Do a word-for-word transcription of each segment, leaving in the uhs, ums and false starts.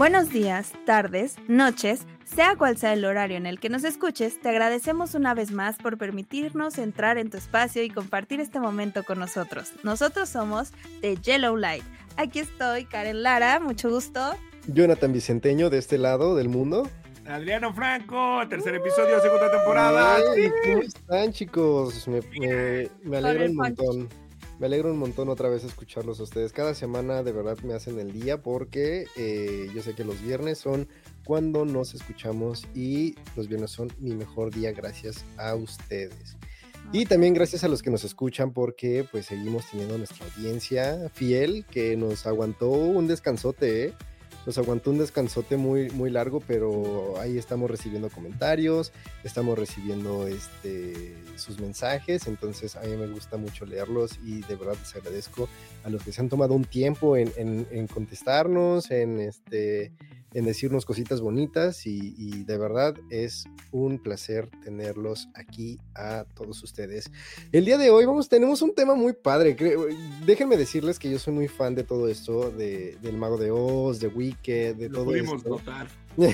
Buenos días, tardes, noches, sea cual sea el horario en el que nos escuches, te agradecemos una vez más por permitirnos entrar en tu espacio y compartir este momento con nosotros. Nosotros somos The Yellow Light. Aquí estoy, Karen Lara, mucho gusto. Jonathan Vicenteño, de este lado del mundo. Adriano Franco, tercer episodio, segunda temporada. Hey, ¿cómo están, chicos? Me, me, me alegro un montón. Me alegro un montón otra vez escucharlos a ustedes. Cada semana de verdad me hacen el día porque eh, yo sé que los viernes son cuando nos escuchamos y los viernes son mi mejor día gracias a ustedes. Y también gracias a los que nos escuchan porque pues seguimos teniendo nuestra audiencia fiel que nos aguantó un descansote, ¿eh? Nos aguantó un descansote muy, muy largo, pero ahí estamos recibiendo comentarios, estamos recibiendo este, sus mensajes, entonces a mí me gusta mucho leerlos y de verdad les agradezco a los que se han tomado un tiempo en, en, en contestarnos, en, este, en decirnos cositas bonitas y, y de verdad es un placer tenerlos aquí a todos ustedes. El día de hoy vamos, tenemos un tema muy padre, creo, déjenme decirles que yo soy muy fan de todo esto, de, del Mago de Oz, de Wicked, de Lo todo pudimos esto. notar.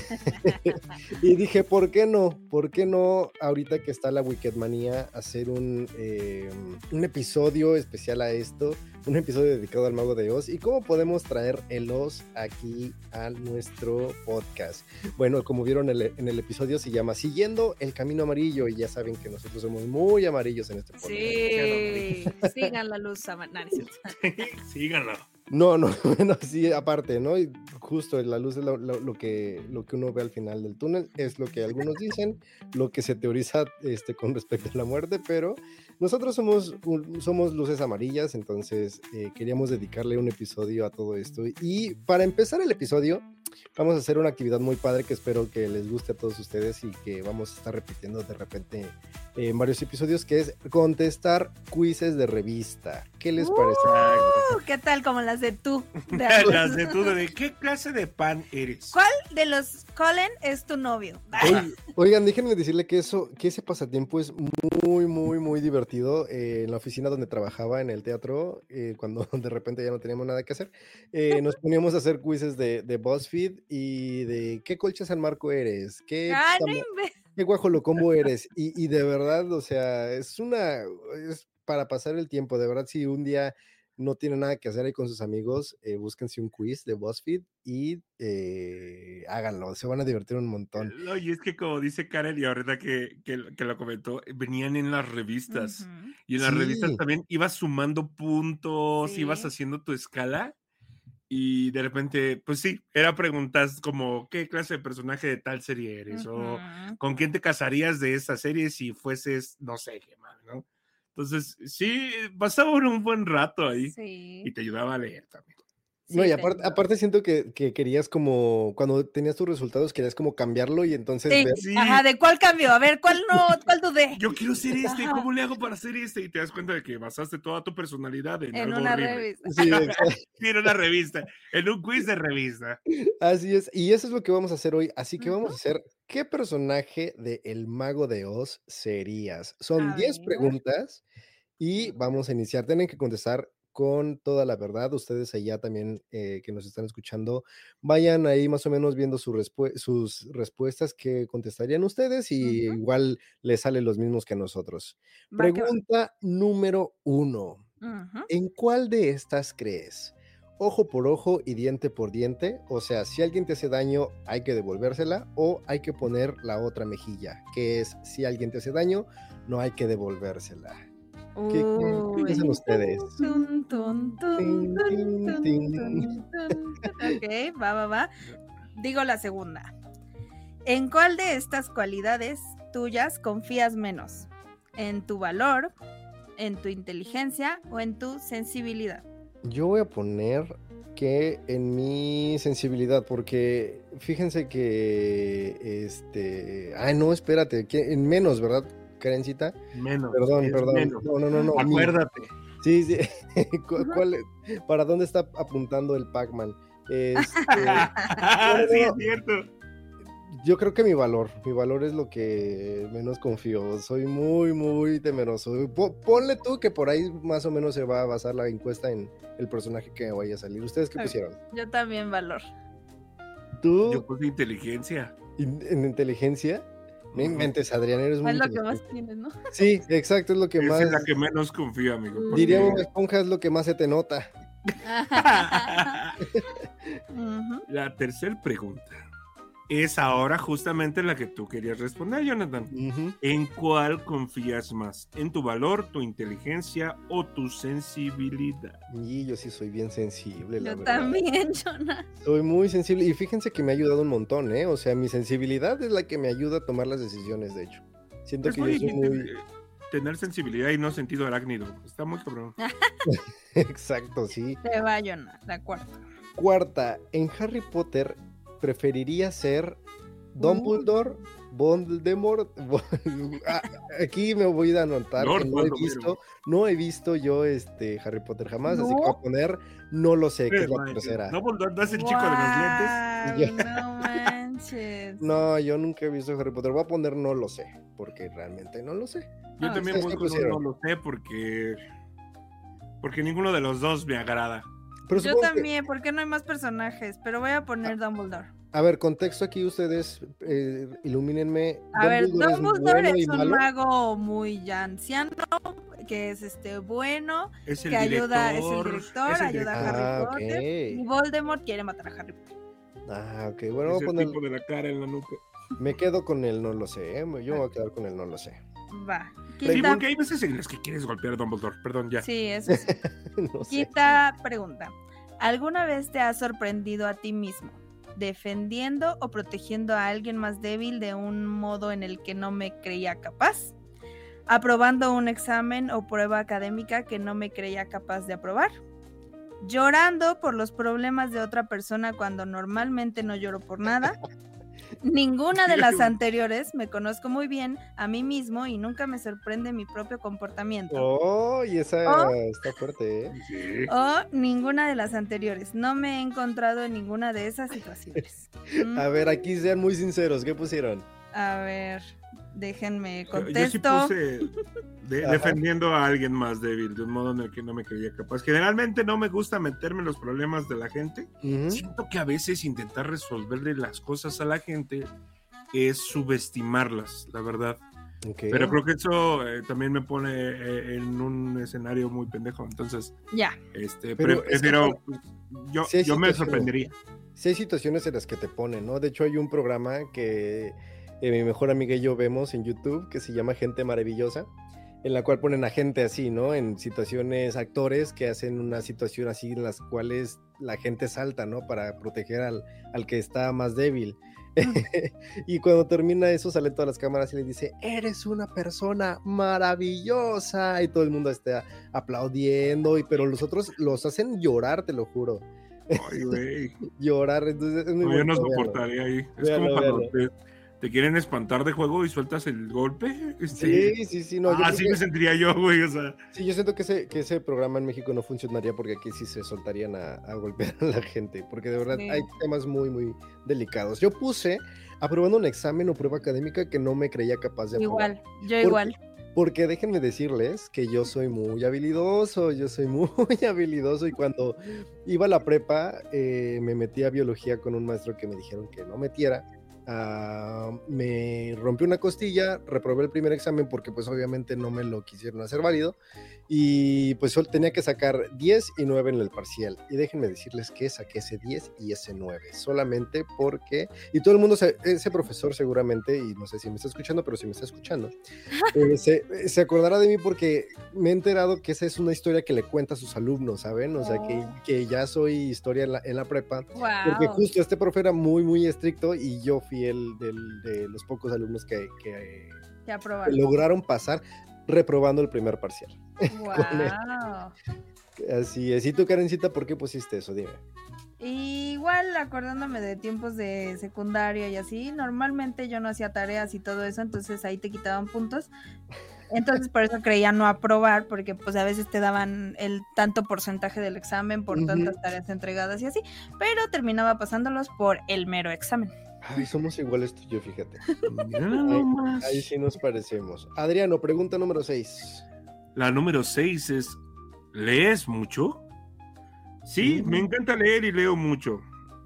Y dije, ¿por qué no? ¿Por qué no ahorita que está la Wicked Manía hacer un, eh, un episodio especial a esto? Un episodio dedicado al Mago de Oz y cómo podemos traer el Oz aquí a nuestro podcast. Bueno, como vieron en el, en el episodio se llama Siguiendo el Camino Amarillo y ya saben que nosotros somos muy amarillos en este podcast. Sí, sigan la luz amarilla. Síganlo. No, no, no, sí, aparte, ¿no? Y justo la luz es lo, lo, lo, que, lo que uno ve al final del túnel, es lo que algunos dicen, lo que se teoriza este, con respecto a la muerte, pero nosotros somos, somos luces amarillas, entonces eh, queríamos dedicarle un episodio a todo esto. Y para empezar el episodio, vamos a hacer una actividad muy padre que espero que les guste a todos ustedes y que vamos a estar repitiendo de repente eh, en varios episodios, que es contestar quizzes de revista. ¿Qué les uh, parece? ¿Qué tal como las de tú? De las de tú, ¿de qué clase de pan eres? ¿Cuál de los Colin es tu novio? Oigan, oigan, déjenme decirle que eso, que ese pasatiempo es muy, muy, muy divertido. Eh, en la oficina donde trabajaba en el teatro, eh, cuando de repente ya no teníamos nada que hacer, eh, nos poníamos a hacer quizzes de, de BuzzFeed y de ¿qué colcha San Marco eres? ¿Qué, Ah, no tama- inve- qué guajolocombo eres? Y, y de verdad, o sea, es una, es para pasar el tiempo. De verdad, si un día no tienen nada que hacer ahí con sus amigos, eh, búsquense un quiz de BuzzFeed y eh, háganlo, se van a divertir un montón. No, y es que como dice Karen, y ahorita que, que, que lo comentó, venían en las revistas. Uh-huh. Y en las Sí. revistas también ibas sumando puntos, Sí. ibas haciendo tu escala. Y de repente, pues sí, era preguntas como, ¿qué clase de personaje de tal serie eres? Uh-huh. O ¿con quién te casarías de esta serie si fueses, no sé, qué mal, ¿no? Entonces, sí, pasaba un buen rato ahí. Sí. Y te ayudaba a leer también. Sí, no, y te aparte, ayuda. aparte siento que, que querías como, cuando tenías tus resultados, querías como cambiarlo y entonces Sí, ver. Sí. ajá, ¿de cuál cambio? A ver, ¿cuál no, cuál dudé? Yo quiero ser este, Ajá. ¿cómo le hago para ser este? Y te das cuenta de que basaste toda tu personalidad en, En algo una horrible. revista. Sí, exacto. Sí, en una revista, en un quiz de revista. Así es, y eso es lo que vamos a hacer hoy. Así que vamos Ujú. a hacer, ¿qué personaje de El Mago de Oz serías? Son A diez ver. preguntas y vamos a iniciar. Tienen que contestar con toda la verdad. Ustedes allá también eh, que nos están escuchando, vayan ahí más o menos viendo su respu- sus respuestas que contestarían ustedes y Ujú. igual les salen los mismos que a nosotros. Va que va. Pregunta número uno. Ujú. ¿En cuál de estas crees? ¿Ojo por ojo y diente por diente? O sea, si alguien te hace daño, hay que devolvérsela o hay que poner la otra mejilla, que es si alguien te hace daño, no hay que devolvérsela. ¿Qué, qué, qué Uy. piensan ustedes? Tun, tun, tun, Tin, tun, tin, tun, tin. tun, tun. Ok, va, va, va. Digo la segunda. ¿En cuál de estas cualidades tuyas confías menos? ¿En tu valor, en tu inteligencia o en tu sensibilidad? Yo voy a poner que en mi sensibilidad, porque fíjense que este, ay no, espérate, que en menos, ¿verdad, Karencita? Menos. Perdón, es perdón. menos. No, no, no, no. mi- Acuérdate. Sí, sí. ¿Cu- cuál- ¿Para dónde está apuntando el Pac-Man? Este, no, Sí, no. es cierto. yo creo que mi valor, mi valor es lo que menos confío. Soy muy, muy temeroso. Po- ponle tú que por ahí más o menos se va a basar la encuesta en el personaje que me vaya a salir. ¿Ustedes qué Ok. pusieron? Yo también valor. ¿Tú? Yo puse inteligencia. ¿En, en inteligencia? No inventes, Adrián, eres muy Es lo que inteligente. más tienes, ¿no? Sí, exacto, es lo que Esa más... es la que menos confío, amigo. porque- Diría Bob Esponja, es lo que más se te nota. Ujú. La tercera pregunta es ahora justamente la que tú querías responder, Jonathan. Ujú. ¿En cuál confías más? ¿En tu valor, tu inteligencia o tu sensibilidad? Y yo sí soy bien sensible, la Yo verdad. también, Jonah. Soy muy sensible y fíjense que me ha ayudado un montón, ¿eh? O sea, mi sensibilidad es la que me ayuda a tomar las decisiones, de hecho. Siento Es que muy yo soy difícil muy... eh, tener sensibilidad y no sentido arácnido. Está muy cabrón. Exacto, sí. Te va, Jonah, la cuarta. Cuarta, en Harry Potter preferiría ser Dumbledore, Voldemort. Ah, aquí me voy a anotar Lord que no he Baldomero. visto, no he visto yo este Harry Potter jamás, así ¿No? que voy a poner no lo sé, que es la Manches, tercera. No, Dumbledore no es el chico de los lentes. Guau, no manches. No, yo nunca he visto Harry Potter, voy a poner no lo sé, porque realmente no lo sé. Yo Ah, también ¿ustedes qué busco un pusieron? no lo sé porque porque ninguno de los dos me agrada. Pero Yo supongo que- también, porque no hay más personajes, pero voy a poner Dumbledore. a ver, contexto aquí ustedes, eh, ilumínenme. A ver, ¿Dumbledore es Dumbledore bueno y es un malo? mago muy ya anciano, que es este bueno, Es el que ayuda, es el director, director, es el ayuda a director. Ah, Harry ok. Potter, y Voldemort quiere matar a Harry Potter. Ah, ok, bueno, voy Es a el poner, tipo de la cara en la nuca. me quedo con el no lo sé, ¿eh? Yo me voy a quedar con el no lo sé. Va. Sí, Quinta, porque hay veces en las que quieres golpear a Dumbledore. Perdón, ya. sí, eso sí. No sé. Quinta pregunta. ¿Alguna vez te has sorprendido a ti mismo defendiendo o protegiendo a alguien más débil de un modo en el que no me creía capaz? ¿Aprobando un examen o prueba académica que no me creía capaz de aprobar? ¿Llorando por los problemas de otra persona cuando normalmente no lloro por nada? Ninguna de las anteriores. Me conozco muy bien a mí mismo y nunca me sorprende mi propio comportamiento. Oh, y esa Oh. está fuerte, ¿eh? Sí. O ninguna de las anteriores. No me he encontrado en ninguna de esas situaciones. Mm, A ver, aquí sean muy sinceros, ¿qué pusieron? A ver, déjenme Yo- Yo sí contesto. puse de- Ajá. defendiendo a alguien más débil, de un modo en el que no me creía capaz. Generalmente no me gusta meterme en los problemas de la gente. Ujú. Siento que a veces intentar resolverle las cosas a la gente es subestimarlas, la verdad. Ok. Pero creo que eso eh, también me pone eh, en un escenario muy pendejo. Entonces, Ya. este, Pero pre- es que prefiero, por- yo, sí hay yo me situaciones. sorprendería. Sí hay situaciones en las que te ponen, ¿no? De hecho, hay un programa que eh, mi mejor amiga y yo vemos en YouTube que se llama Gente Maravillosa, en la cual ponen a gente así, ¿no? En situaciones, actores que hacen una situación así en las cuales la gente salta, ¿no? Para proteger al, al que está más débil. Y cuando termina eso, salen todas las cámaras y le dice, eres una persona maravillosa. Y todo el mundo está aplaudiendo, y, pero los otros los hacen llorar, te lo juro. Ay, güey. Llorar, entonces es muy No, yo no bonito, véanlo. soportaría ahí. Es Véanlo, como cuando véanlo. te, te quieren espantar de juego y sueltas el golpe. Este, Sí, sí, sí, no, yo creo así que- me sentiría yo, güey. O sea, sí, yo siento que ese, que ese programa en México no funcionaría porque aquí sí se soltarían a, a golpear a la gente, porque de verdad Sí. hay temas muy, muy delicados. Yo puse aprobando un examen o prueba académica que no me creía capaz de aprobar. Igual, yo Porque- igual. Porque déjenme decirles que yo soy muy habilidoso, yo soy muy habilidoso, y cuando iba a la prepa eh, me metí a biología con un maestro que me dijeron que no metiera. Ah, me rompió una costilla, reprobé el primer examen porque pues obviamente no me lo quisieron hacer válido, y pues solo tenía que sacar diez y nueve en el parcial, y déjenme decirles que saqué ese diez y ese nueve solamente porque, y todo el mundo, se- ese profesor seguramente, y no sé si me está escuchando, pero si me está escuchando, eh, se, se acordará de mí porque me he enterado que esa es una historia que le cuenta a sus alumnos, ¿saben? O sea, que, Oh. que ya soy historia en la, en la prepa, porque Wow. justo este profe era muy, muy estricto, y yo fui el del- de los pocos alumnos que, que Ya aprobaron. lograron pasar reprobando el primer parcial. Wow. Así es. ¿Y tú, Karencita, por qué pusiste eso? Dime. Igual acordándome de tiempos de secundaria y así, normalmente yo no hacía tareas y todo eso, entonces ahí te quitaban puntos. Entonces por eso creía no aprobar, porque pues a veces te daban el tanto porcentaje del examen por Ujú. tantas tareas entregadas y así, pero terminaba pasándolos por el mero examen. Ay, somos iguales tú y yo, fíjate. mira nomás. Ahí sí nos parecemos. Adriano, pregunta número seis. La número seis es, ¿lees mucho? Sí, Mm. me encanta leer y leo mucho.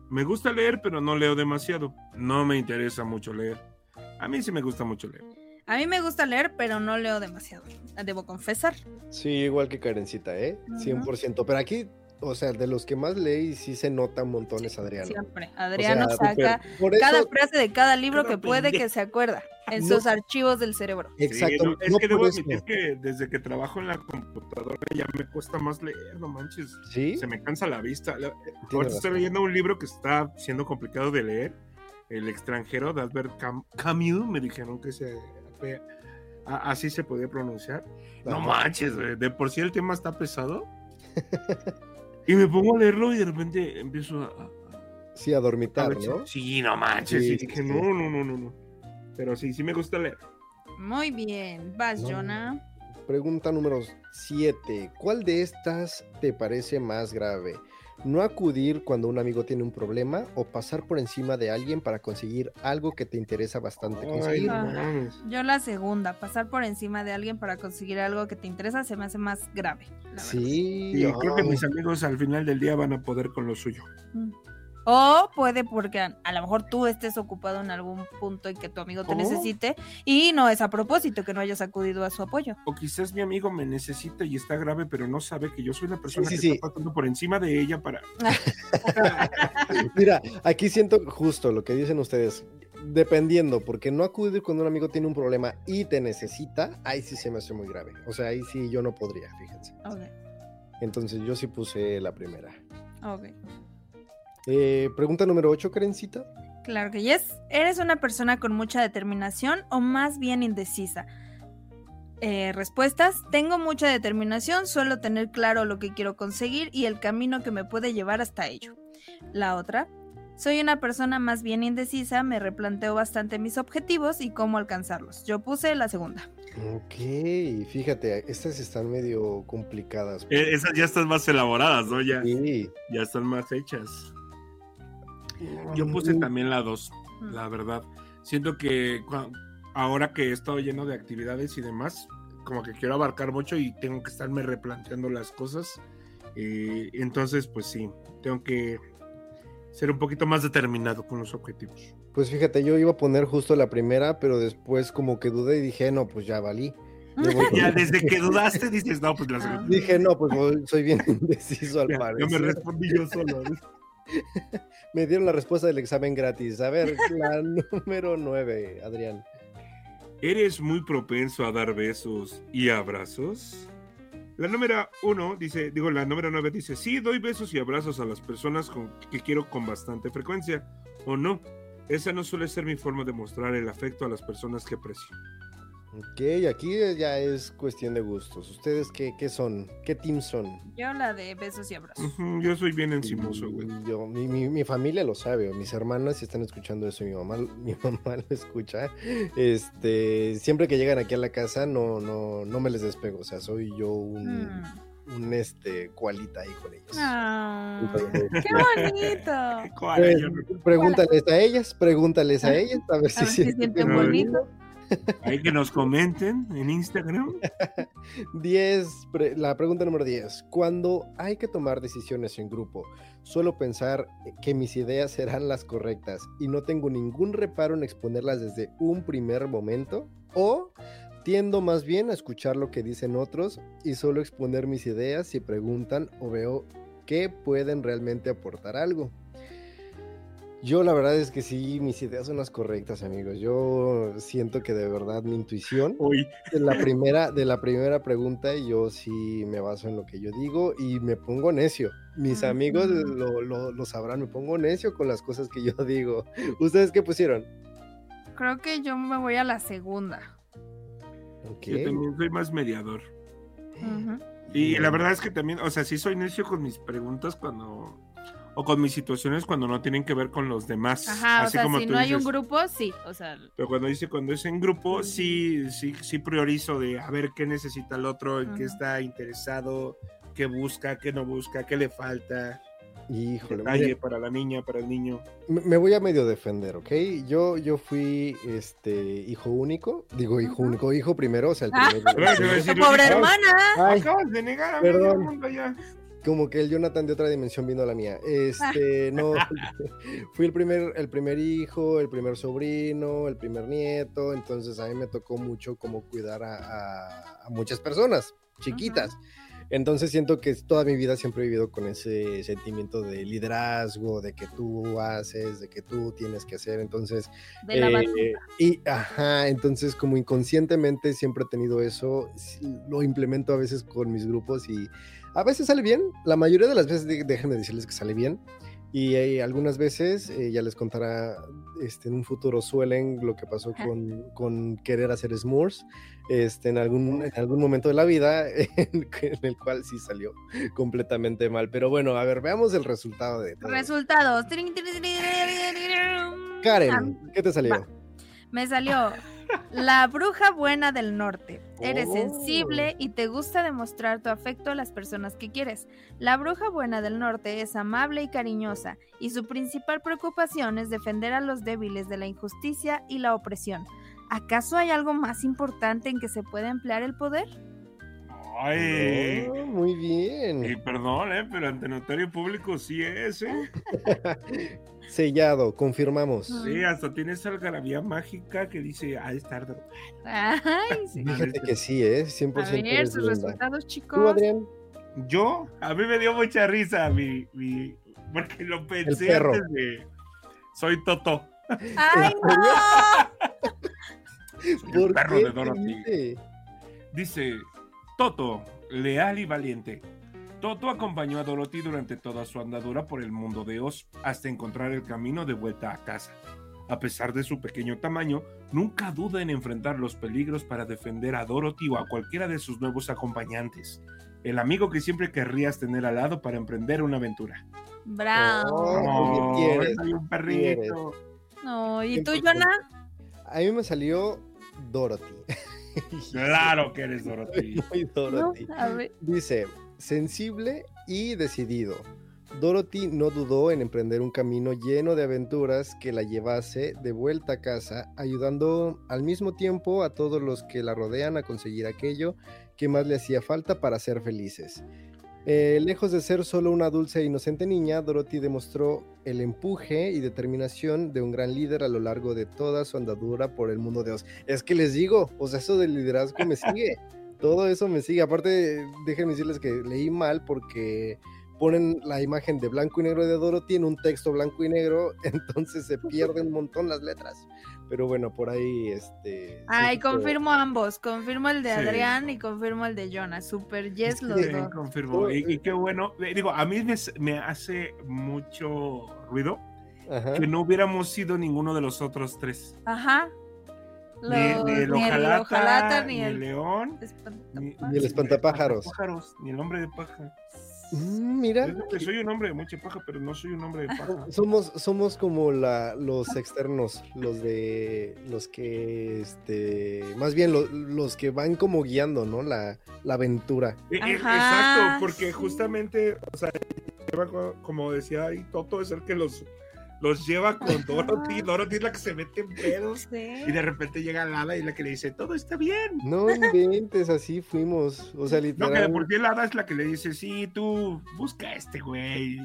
Me gusta leer, pero no leo demasiado. No me interesa mucho leer. A mí sí me gusta mucho leer. A mí me gusta leer, pero no leo demasiado. Debo confesar. Sí, igual que Karencita, ¿eh? cien por ciento. Pero aquí, o sea, de los que más leí, sí se nota un montón es Adriano. Siempre. Adriano O sea, saca por cada eso- frase de cada libro Cada que puede pendejo. que se acuerda en No. sus archivos del cerebro. Exacto. Sí, no, es no que por debo eso. admitir que desde que trabajo en la computadora ya me cuesta más leer, no manches. ¿Sí? Se me cansa la vista. La- Tienes Ahorita estoy razón. leyendo un libro que está siendo complicado de leer. El extranjero de Albert Cam- Camus. Me dijeron que se, a- así se podía pronunciar. No Ajá. manches, güey, de por sí el tema está pesado. Y me pongo a leerlo y de repente empiezo a... a- Sí, a a dormitar, ver, ¿no? Sí, no manches. Sí, y dije, sí. no, no, no, no, no. Pero sí, sí me gusta leer. Muy bien. Vas, No. Jonah. Pregunta número siete. ¿Cuál de estas te parece más grave? ¿No acudir cuando un amigo tiene un problema o pasar por encima de alguien para conseguir algo que te interesa bastante Ay, conseguir? no Ah. mames. Yo la segunda, pasar por encima de alguien para conseguir algo que te interesa se me hace más grave. la verdad. Sí, Y creo que ay. mis amigos al final del día van a poder con lo suyo. Mm. O puede porque a, a lo mejor tú estés ocupado en algún punto y que tu amigo te ¿Oh? necesite y no es a propósito que no hayas acudido a su apoyo. O quizás mi amigo me necesita y está grave, pero no sabe que yo soy la persona Sí, que sí, sí. está pasando por encima de ella para... Mira, aquí siento justo lo que dicen ustedes. Dependiendo, porque no acudir cuando un amigo tiene un problema y te necesita, ahí sí se me hace muy grave. O sea, ahí sí yo no podría, fíjense. Ok, Entonces yo sí puse la primera. ok. Eh, pregunta número ocho, Karencita. Claro que yes. ¿Eres una persona con mucha determinación o más bien indecisa? Eh, respuestas. Tengo mucha determinación, suelo tener claro lo que quiero conseguir y el camino que me puede llevar hasta ello. La otra. Soy una persona más bien indecisa, me replanteo bastante mis objetivos y cómo alcanzarlos. Yo puse la segunda. Ok, fíjate, estas están medio complicadas. Eh, esas ya están más elaboradas, ¿no? Ya, Sí. ya están más hechas. Yo puse también la dos, Mm. la verdad. Siento que cua- ahora que he estado lleno de actividades y demás, como que quiero abarcar mucho y tengo que estarme replanteando las cosas. Eh, entonces, pues sí, tengo que ser un poquito más determinado con los objetivos. Pues fíjate, yo iba a poner justo la primera, pero después como que dudé y dije, no, pues ya valí. Me voy con- Ya desde que dudaste dices, no, pues la segunda. Ah. Dije, no, pues voy- soy bien indeciso al Ya, ya parecer. me respondí yo solo. ¿ves? Me dieron la respuesta del examen gratis. A ver, la número nueve, Adrián. ¿Eres muy propenso a dar besos y abrazos? La número uno dice, digo, la número nueve dice, sí, doy besos y abrazos a las personas con, que quiero con bastante frecuencia, o no. Esa no suele ser mi forma de mostrar el afecto a las personas que aprecio. Ok, aquí ya es cuestión de gustos. ¿Ustedes qué, qué son? ¿Qué team son? Yo la de besos y abrazos. Ujú, yo soy bien encimoso, güey. Yo, mi, mi, mi familia lo sabe, o mis hermanas, si están escuchando eso, mi mamá, mi mamá lo escucha. Este, siempre que llegan aquí a la casa, no, no, no me les despego. O sea, soy yo un, Mm. un este, cualita ahí con ellos. Ah, Entonces, ¡qué bonito! ¿Cuál? pues, Yo no- pregúntales a ellas, pregúntales a ellas, a ver A ver si si sienten sienten Ay. bonito. Hay que nos comenten en Instagram. diez, pre- la pregunta número diez. Cuando hay que tomar decisiones en grupo, suelo pensar que mis ideas serán las correctas y no tengo ningún reparo en exponerlas desde un primer momento, o tiendo más bien a escuchar lo que dicen otros y solo exponer mis ideas si preguntan o veo que pueden realmente aportar algo. Yo la verdad es que sí, mis ideas son las correctas, amigos. Yo siento que de verdad mi intuición Hoy, de la primera, de la primera pregunta, yo sí me baso en lo que yo digo y me pongo necio. Mis Ujú. amigos lo, lo, lo sabrán, me pongo necio con las cosas que yo digo. ¿Ustedes qué pusieron? Creo que yo me voy a la segunda. Ok. yo también soy más mediador. Ujú. Y la verdad es que también, o sea, sí soy necio con mis preguntas cuando... O con mis situaciones cuando no tienen que ver con los demás. Ajá, o Así sea, como si tú no hay un dices. grupo, sí, o sea, Pero cuando dice cuando es en grupo, sí, sí, sí priorizo de a ver qué necesita el otro, en qué Ujú. está interesado, qué busca, qué no busca, qué le falta, Híjole, detalle mire, para la niña, para el niño. me me voy a medio defender, ¿ok? Yo, yo fui este hijo único, digo hijo Ujú. único, hijo primero, o sea, el Ah. primer. Pero, te voy a decir, tu pobre ay, hermana. Ay, Acabas de negar a perdón. medio mundo ya. como que el Jonathan de otra dimensión vino a la mía. Este, no, fui el primer, el primer hijo, el primer sobrino, el primer nieto, entonces a mí me tocó mucho como cuidar a, a, a muchas personas chiquitas. Uh-huh. Entonces siento que toda mi vida siempre he vivido con ese sentimiento de liderazgo, de que tú haces, de que tú tienes que hacer, entonces de la eh, y ajá, entonces como inconscientemente siempre he tenido eso, lo implemento a veces con mis grupos y a veces sale bien, la mayoría de las veces de, déjenme decirles que sale bien. Y eh, algunas veces, eh, ya les contará este, en un futuro Suelen lo que pasó con, con querer hacer s'mores este, en, algún, en algún momento de la vida en, en el cual sí salió completamente mal. Pero bueno, a ver, veamos el resultado de todo. Resultados. Karen, ¿qué te salió? Va. Me salió la bruja buena del norte. Eres oh. sensible y te gusta demostrar tu afecto a las personas que quieres. La bruja buena del norte es amable y cariñosa, y su principal preocupación es defender a los débiles de la injusticia y la opresión. ¿Acaso hay algo más importante en que se pueda emplear el poder? Ay, oh, muy bien. Y perdón, eh, pero ante notario público sí es, ¿eh? Sellado, confirmamos. Sí, hasta tiene esa algarabía mágica que dice, ah, es tarde. Ay, sí. Fíjate que sí, ¿eh? cien por ciento. A ver, sus resultados, chicos. ¿Tú, Adrián? Yo, a mí me dio mucha risa mi, mi porque lo pensé antes de... Soy Toto. ¡Ay, no! Soy el perro de Dorothy. Dice? dice, Toto, leal y valiente. Toto acompañó a Dorothy durante toda su andadura por el mundo de Oz hasta encontrar el camino de vuelta a casa. A pesar de su pequeño tamaño, nunca duda en enfrentar los peligros para defender a Dorothy o a cualquiera de sus nuevos acompañantes. El amigo que siempre querrías tener al lado para emprender una aventura. ¡Bravo! Oh, oh, soy un perrito. No, ¿y tú, Jonah? A mí me salió Dorothy. Claro que eres Dorothy. Muy Dorothy. No, a ver. Dice, sensible y decidido. Dorothy no dudó en emprender un camino lleno de aventuras que la llevase de vuelta a casa, ayudando al mismo tiempo a todos los que la rodean a conseguir aquello que más le hacía falta para ser felices. Eh, lejos de ser solo una dulce e inocente niña, Dorothy demostró el empuje y determinación de un gran líder a lo largo de toda su andadura por el mundo de Oz. Es que les digo, o sea, eso del liderazgo me sigue. Todo eso me sigue. Aparte, déjenme decirles que leí mal porque ponen la imagen de blanco y negro de Dorothy en un texto blanco y negro, entonces se pierden un montón las letras. Pero bueno, por ahí, este... Ay, sí, confirmo pero... ambos. Confirmo el de Sí. Adrián y confirmo el de Jonah. Super yes los Sí, dos. confirmo. Y, y qué bueno. Digo, a mí me, me hace mucho ruido Ajá. que no hubiéramos sido ninguno de los otros tres. Ajá. Los, Ni, ni el ni hojalata, el hojalata, ni, ni el el león, espantapájaros. ni, Ni el espantapájaros. espantapájaros, ni el hombre de paja. Mm, mira. Yo que soy un hombre de mucha paja, pero no soy un hombre de paja. Somos, somos como la, los externos, los de los que, este, más bien lo, los que van como guiando, ¿no? La, la aventura. Eh, eh, Ajá, Exacto, porque sí. justamente, o sea, como decía ahí, Toto es el que los, los lleva con Dorothy. Dorothy es la que se mete en pedos. Sí. Y de repente llega Lada y la que le dice, todo está bien. No inventes, así fuimos. O sea, No, literal. que de por sí Lada es la que le dice, sí, tú busca a este güey.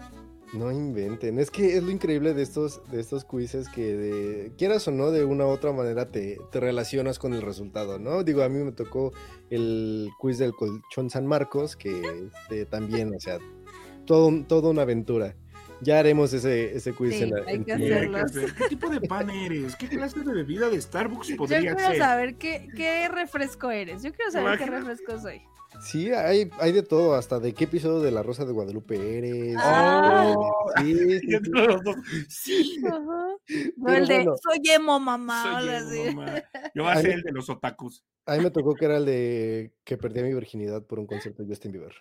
No inventen. Es que es lo increíble de estos, de estos quizzes que de, quieras o no, de una u otra manera te, te relacionas con el resultado, ¿no? Digo, a mí me tocó el quiz del colchón San Marcos, que este, también, o sea, todo, toda una aventura. Ya haremos ese, ese quiz Sí, en la, hay en que tu- Sí, hay que hacerlos. hacer. ¿Qué tipo de pan eres? ¿Qué clase de bebida de Starbucks Yo podría quiero ser? saber qué, qué refresco eres. Yo quiero saber Imagínate. qué refresco soy. Sí, hay, hay de todo, hasta de qué episodio de La Rosa de Guadalupe eres. Ah. este, sí, sí, Y sí. entre los dos, sí, Ajá. No, Pero el de bueno. soy emo, mamá. o soy algo yo, así. mamá. Yo voy a Ay, ser me- el de los otakus. A mí me tocó que era el de que perdí mi virginidad por un concierto de Justin Bieber.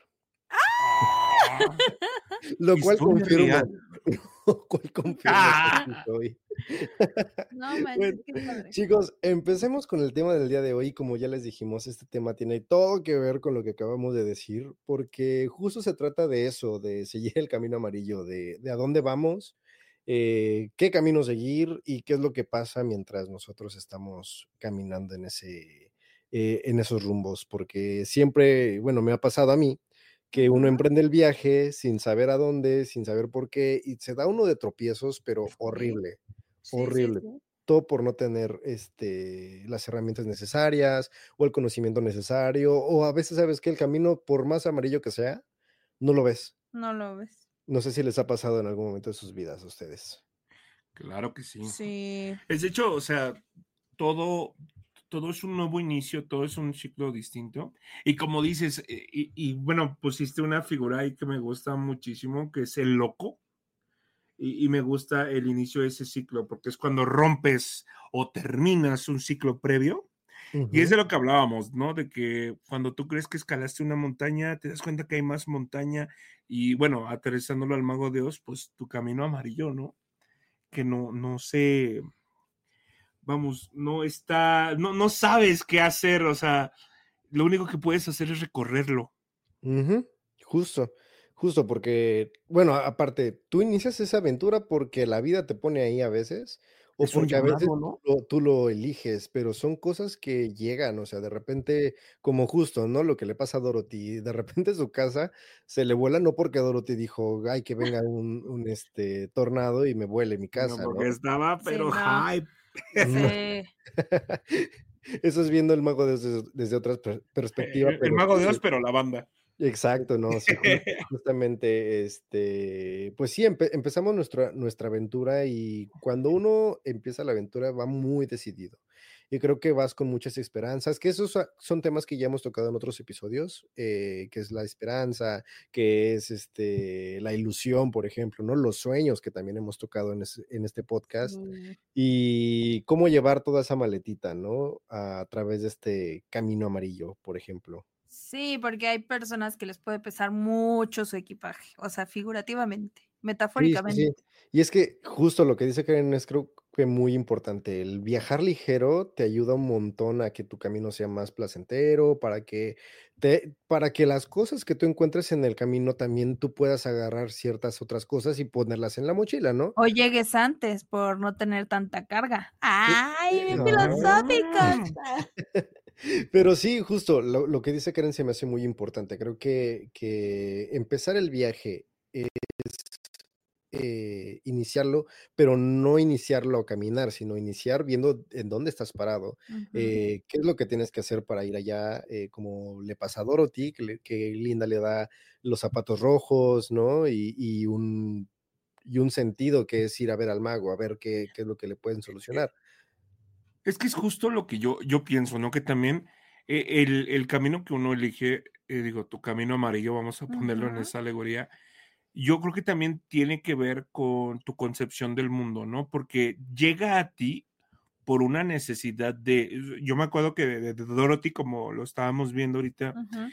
Ah, Lo cual historia confirmo. real. Lo cual confirmo que Ah. sí soy. No manches, Bueno, qué padre. chicos, empecemos con el tema del día de hoy. Como ya les dijimos, este tema tiene todo que ver con lo que acabamos de decir, porque justo se trata de eso, de seguir el camino amarillo, de, de a dónde vamos, eh, qué camino seguir y qué es lo que pasa mientras nosotros estamos caminando en ese, eh, en esos rumbos, porque siempre, bueno, me ha pasado a mí que uno Ujú. emprende el viaje sin saber a dónde, sin saber por qué, y se da uno de tropiezos, pero Sí, horrible, sí, sí, horrible. sí. Todo por no tener, este, las herramientas necesarias, o el conocimiento necesario, o a veces, ¿sabes qué? El camino, por más amarillo que sea, no lo ves. No lo ves. No sé si les ha pasado en algún momento de sus vidas a ustedes. Claro que sí. Sí. Es de hecho, o sea, todo, todo es un nuevo inicio, todo es un ciclo distinto. Y como dices, eh, y, y bueno, pusiste una figura ahí que me gusta muchísimo, que es el loco. Y, y me gusta el inicio de ese ciclo, porque es cuando rompes o terminas un ciclo previo. Y es de Ujú. lo que hablábamos, ¿no? De que cuando tú crees que escalaste una montaña, te das cuenta que hay más montaña. Y bueno, aterrizándolo al Mago de Oz, pues tu camino amarillo, ¿no? Que no, no sé, vamos, no está, no, no sabes qué hacer, o sea, lo único que puedes hacer es recorrerlo. Ujú, justo, justo porque, bueno, a- aparte, tú inicias esa aventura porque la vida te pone ahí a veces, o Es un porque a veces llamado, tú ¿no? lo, tú lo eliges, pero son cosas que llegan, o sea, de repente, como justo, ¿no? Lo que le pasa a Dorothy, de repente su casa se le vuela, no porque Dorothy dijo, ay, que venga un, un este, tornado y me vuele mi Sino casa, ¿no? porque estaba, Sí, pero no. hype. No. Sí. Eso es viendo el mago desde, desde otra per- perspectiva, El, el pero Mago de Oz, sí. pero la banda. Exacto, no, sí, ju justamente, este, pues sí, empe empezamos nuestra nuestra aventura y cuando uno empieza la aventura va muy decidido. Y creo que vas con muchas esperanzas, que esos a son temas que ya hemos tocado en otros episodios, eh, que es la esperanza, que es, este, la ilusión, por ejemplo, ¿no? Los sueños que también hemos tocado en es en este podcast, Mm. y cómo llevar toda esa maletita, ¿no? A través de este camino amarillo, por ejemplo. Sí, porque hay personas que les puede pesar mucho su equipaje, o sea, figurativamente, Sí, sí, sí. metafóricamente. Y es que justo lo que dice Karen es creo que muy importante. El viajar ligero te ayuda un montón a que tu camino sea más placentero, para que te, para que las cosas que tú encuentres en el camino también tú puedas agarrar ciertas otras cosas y ponerlas en la mochila, ¿no? O llegues antes por no tener tanta carga. Eh, ¡Ay, eh, bien filosóficos! Ah, Ah. Pero sí, justo lo, lo que dice Karen se me hace muy importante. Creo que, que empezar el viaje eh, iniciarlo, pero no iniciarlo a caminar, sino iniciar viendo en dónde estás parado, Ujú. eh, qué es lo que tienes que hacer para ir allá, eh, como le pasa a Dorothy, que, le- que Linda le da los zapatos rojos, ¿no? Y, y un, y un sentido que es ir a ver al mago, a ver qué, qué es lo que le pueden eh, solucionar. es que es justo lo que yo, yo pienso, ¿no? Que también eh, el, el camino que uno elige, eh, digo, tu camino amarillo, vamos a ponerlo en Ujú. esa alegoría, yo creo que también tiene que ver con tu concepción del mundo, ¿no? Porque llega a ti por una necesidad de, yo me acuerdo que de, de Dorothy, como lo estábamos viendo ahorita, Ujú.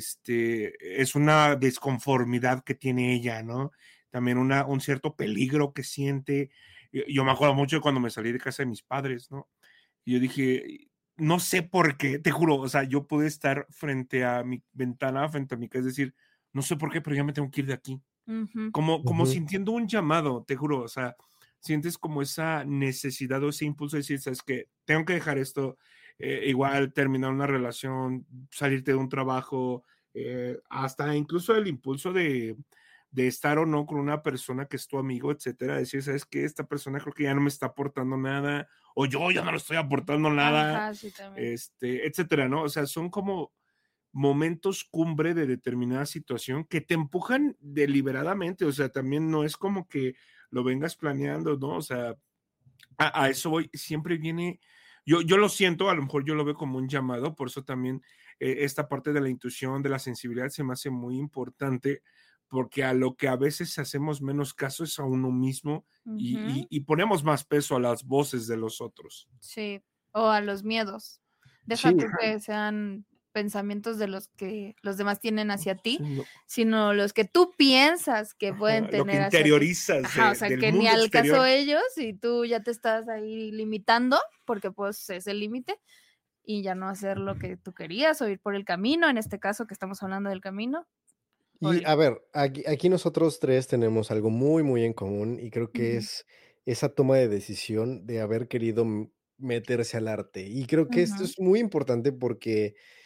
este, es una desconformidad que tiene ella, ¿no? También una, un cierto peligro que siente. Yo, yo me acuerdo mucho de cuando me salí de casa de mis padres, ¿no? Y yo dije, no sé por qué, te juro, o sea, yo pude estar frente a mi ventana, frente a mi casa, es decir, no sé por qué, pero ya me tengo que ir de aquí. Ujú. Como, como Ujú. sintiendo un llamado, te juro, o sea, sientes como esa necesidad o ese impulso de decir, sabes que tengo que dejar esto, eh, igual terminar una relación, salirte de un trabajo, eh, hasta incluso el impulso de, de estar o no con una persona que es tu amigo, etcétera, decir, sabes que esta persona creo que ya no me está aportando nada, o yo ya no le estoy aportando nada, Ajá, sí, también. este, etcétera, ¿no? O sea, son como momentos cumbre de determinada situación que te empujan deliberadamente, o sea, también no es como que lo vengas planeando, ¿no? O sea, a, a eso voy, siempre viene, yo, yo lo siento, a lo mejor yo lo veo como un llamado, por eso también eh, esta parte de la intuición, de la sensibilidad se me hace muy importante, porque a lo que a veces hacemos menos caso es a uno mismo y, y, Ujú. y ponemos más peso a las voces de los otros. Sí, o a los miedos. Deja Sí, tú que sean pensamientos de los que los demás tienen hacia ti, Sí, no, sino los que tú piensas que pueden ajá, lo que tener hacia ti. interiorizas Ajá, o de, sea, del que ni mundo al caso exterior. ellos y tú ya te estás ahí limitando, porque pues es el límite, y ya no hacer lo que tú querías o ir por el camino, en este caso que estamos hablando del camino, por y el... a ver, aquí, aquí nosotros tres tenemos algo muy, muy en común y creo que Ujú, es esa toma de decisión de haber querido m- meterse al arte. Y creo que esto ujú, es muy importante porque